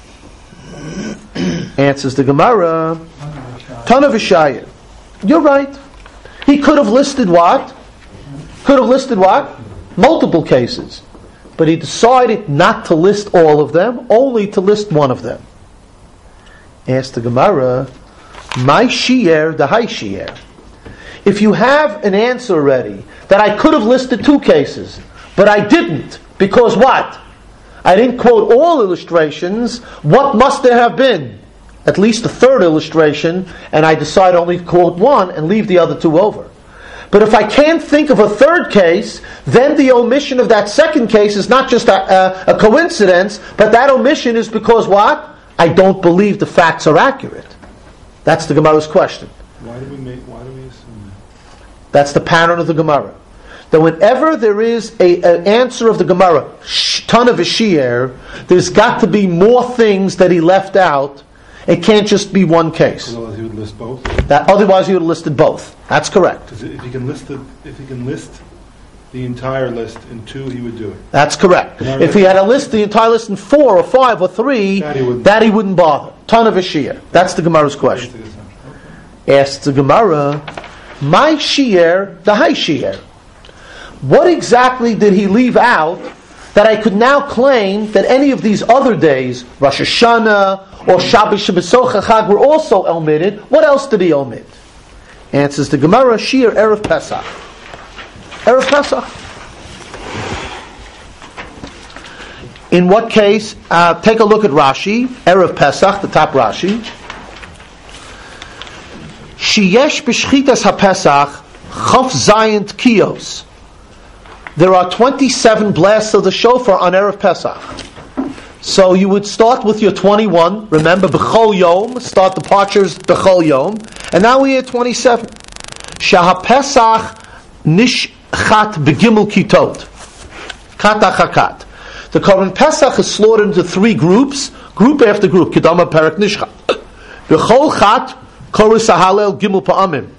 Answers the Gemara. Tana v'shaya. You're right. He could have listed what? Could have listed what? Multiple cases. But he decided not to list all of them, only to list one of them. Ask the Gemara, my shi'er, the high shi'er. If you have an answer already, that I could have listed two cases, but I didn't, because what? I didn't quote all illustrations, what must there have been? At least a third illustration, and I decide only to quote one and leave the other two over. But if I can't think of a third case, then the omission of that second case is not just a, a, a coincidence, but that omission is because what? I don't believe the facts are accurate. That's the Gemara's question. Why do we make? Why do we assume that? That's the pattern of the Gemara. That whenever there is a, an answer of the Gemara, ton of a shi'er, there's got to be more things that he left out. It can't just be one case. Otherwise, he would list both. That otherwise, he would have listed both. That's correct. Because if he can list the, if he can list the entire list in two, he would do it. That's correct. If he had to list the entire list in four or five or three, that he wouldn't, that he wouldn't bother. Ton of a shi'er. That's the Gemara's question. Asks the Gemara, my shi'er, the high shi'er. What exactly did he leave out that I could now claim that any of these other days, Rosh Hashanah or Shabbos B'Sar Chachag, were also omitted? What else did he omit? Answers the Gemara, Shir Erev Pesach. Erev Pesach. In what case? Uh, take a look at Rashi, Erev Pesach, the top Rashi. Sheyesh b'shchitas haPesach chaf zayin tkiyos. There are twenty-seven blasts of the shofar on Erev Pesach. So you would start with your twenty-one. Remember, B'chol Yom, start the departures B'chol Yom. And now we are twenty-seven. Shah Pesach nishchat begimel kitot. Katachakat. The Korban Pesach is slaughtered into three groups, group after group. Kedama Perek Nishchat. B'chol chat Koris HaHalel Gimel Pa'amim.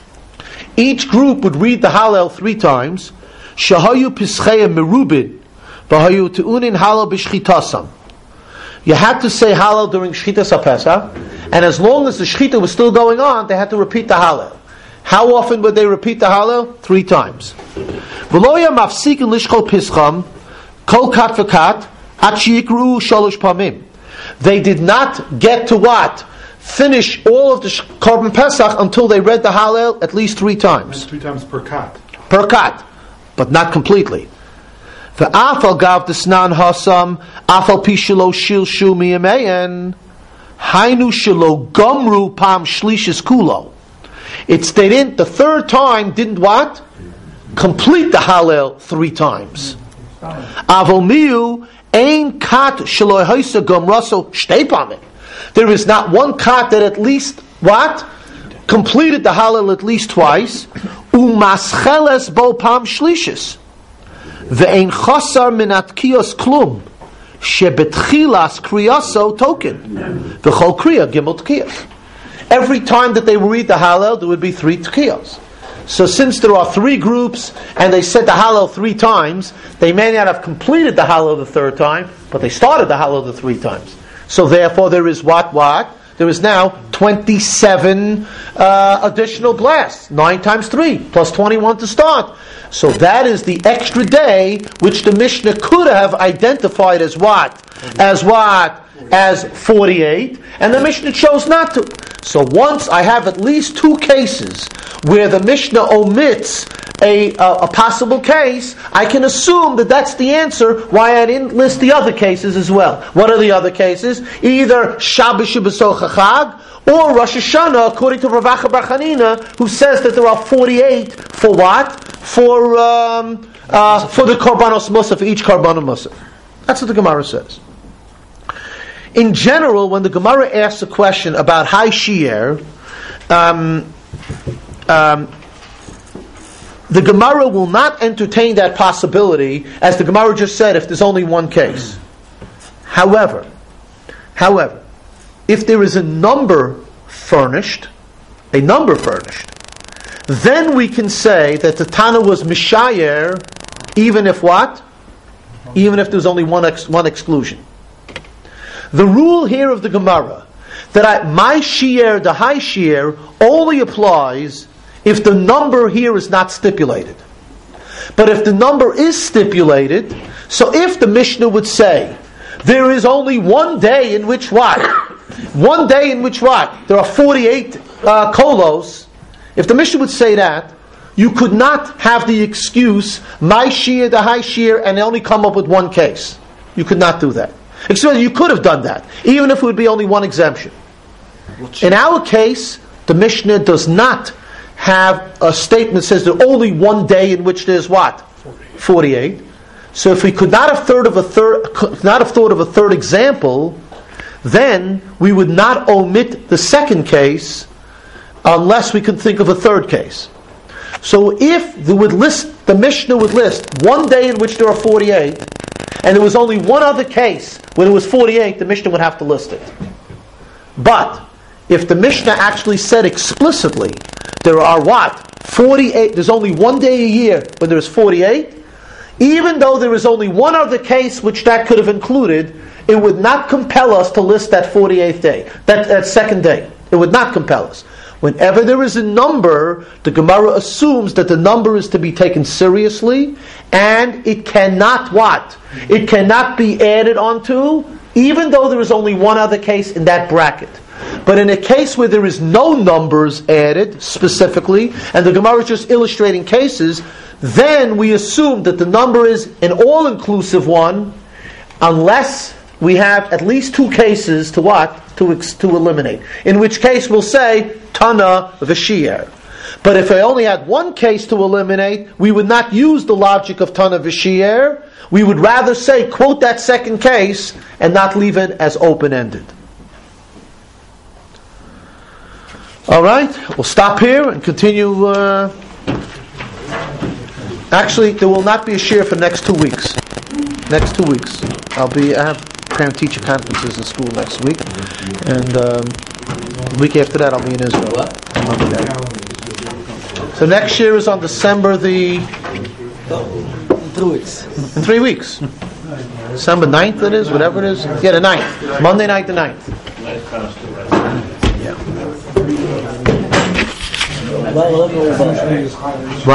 Each group would read the Hallel three times. Shahayu Pischei Merubin, Bahayu Teunin Halal B'Shchitasam. You had to say Halal during Shchitas HaPesach, and as long as the Shchita was still going on, they had to repeat the Halal. How often would they repeat the Halal? Three times. V'loya Mafsikin Lishchol Pischam, Kol Kat V'Kat, At Sheyikru Shalosh Pamim. They did not get to what? Finish all of the Korban Pesach until they read the Hallel at least three times. Three times per kat. Per kat. But not completely. The afal gav desnan hasam afal pishalo shil shu miyameyan hainu shelo gomru pam shlishis kulo. It's they didn't the third time didn't what? Complete the Hallel three times. Avol miu ein kat shelo haisa gomraso shtei pamim. There is not one kat that at least what? Completed the Hallel at least twice. Umascheles bo pam shlishis. Ve'ein chasar minat kiyos klum. Shebetchilas kriyaso token. V'chol kriya gimel tkiyos. Every time that they read the Hallel, there would be three tkiyos. So since there are three groups, and they said the Hallel three times, they may not have completed the Hallel the third time, but they started the Hallel the three times. So therefore there is what, what? There is now twenty-seven uh, additional blasts. nine times three, plus twenty-one to start. So that is the extra day which the Mishnah could have identified as what? As what? As forty-eight. And the Mishnah chose not to. So once I have at least two cases where the Mishnah omits a, a a possible case, I can assume that that's the answer why I didn't list the other cases as well. What are the other cases? Either Shabbos Shebesoch HaChag or Rosh Hashanah, according to Rav Acha Bar Chanina, who says that there are forty-eight for what? For um, uh, for the Korbanos Musaf, for each Korbanos Musaf. That's what the Gemara says. In general, when the Gemara asks a question about Hai Shi'er, um, um, the Gemara will not entertain that possibility, as the Gemara just said, if there's only one case. However, however, if there is a number furnished, a number furnished, then we can say that the Tana was Mishayer, even if what? Even if there's only one ex- one exclusion. The rule here of the Gemara, that I, my Shi'er, the High Shi'er, only applies if the number here is not stipulated. But if the number is stipulated, so if the Mishnah would say, there is only one day in which what? One day in which what? There are forty-eight uh, kolos. If the Mishnah would say that, you could not have the excuse, my shear, the high shear, and only come up with one case. You could not do that. Excuse me, you could have done that, even if it would be only one exemption. In our case, the Mishnah does not have a statement that says there's only one day in which there's what? forty-eight. So if we could not have third of a third, could not have thought of a third example, then we would not omit the second case unless we could think of a third case. So if they would list, the Mishnah would list one day in which there are forty-eight, and there was only one other case where there was forty-eight, the Mishnah would have to list it. But if the Mishnah actually said explicitly, there are what? forty-eight, there's only one day a year when there's forty-eight, even though there is only one other case which that could have included, it would not compel us to list that forty-eighth day, that, that second day. It would not compel us. Whenever there is a number, the Gemara assumes that the number is to be taken seriously, and it cannot what? It cannot be added onto, even though there is only one other case in that bracket. But in a case where there is no numbers added specifically, and the Gemara is just illustrating cases, then we assume that the number is an all-inclusive one, unless we have at least two cases to what? To ex- to eliminate. In which case we'll say Tana V'Shi'er. But if I only had one case to eliminate, we would not use the logic of Tana V'Shi'er. We would rather say, quote that second case, and not leave it as open-ended. Alright, we'll stop here and continue. Uh, actually, there will not be a share for next two weeks. Next two weeks. I'll be, I have parent-teacher conferences in school next week. And um, the week after that, I'll be in Israel. So next year is on December the... Three weeks. In three weeks. December ninth it is, whatever it is. Yeah, the ninth. Monday night the ninth. Yeah. Well, well, well, well.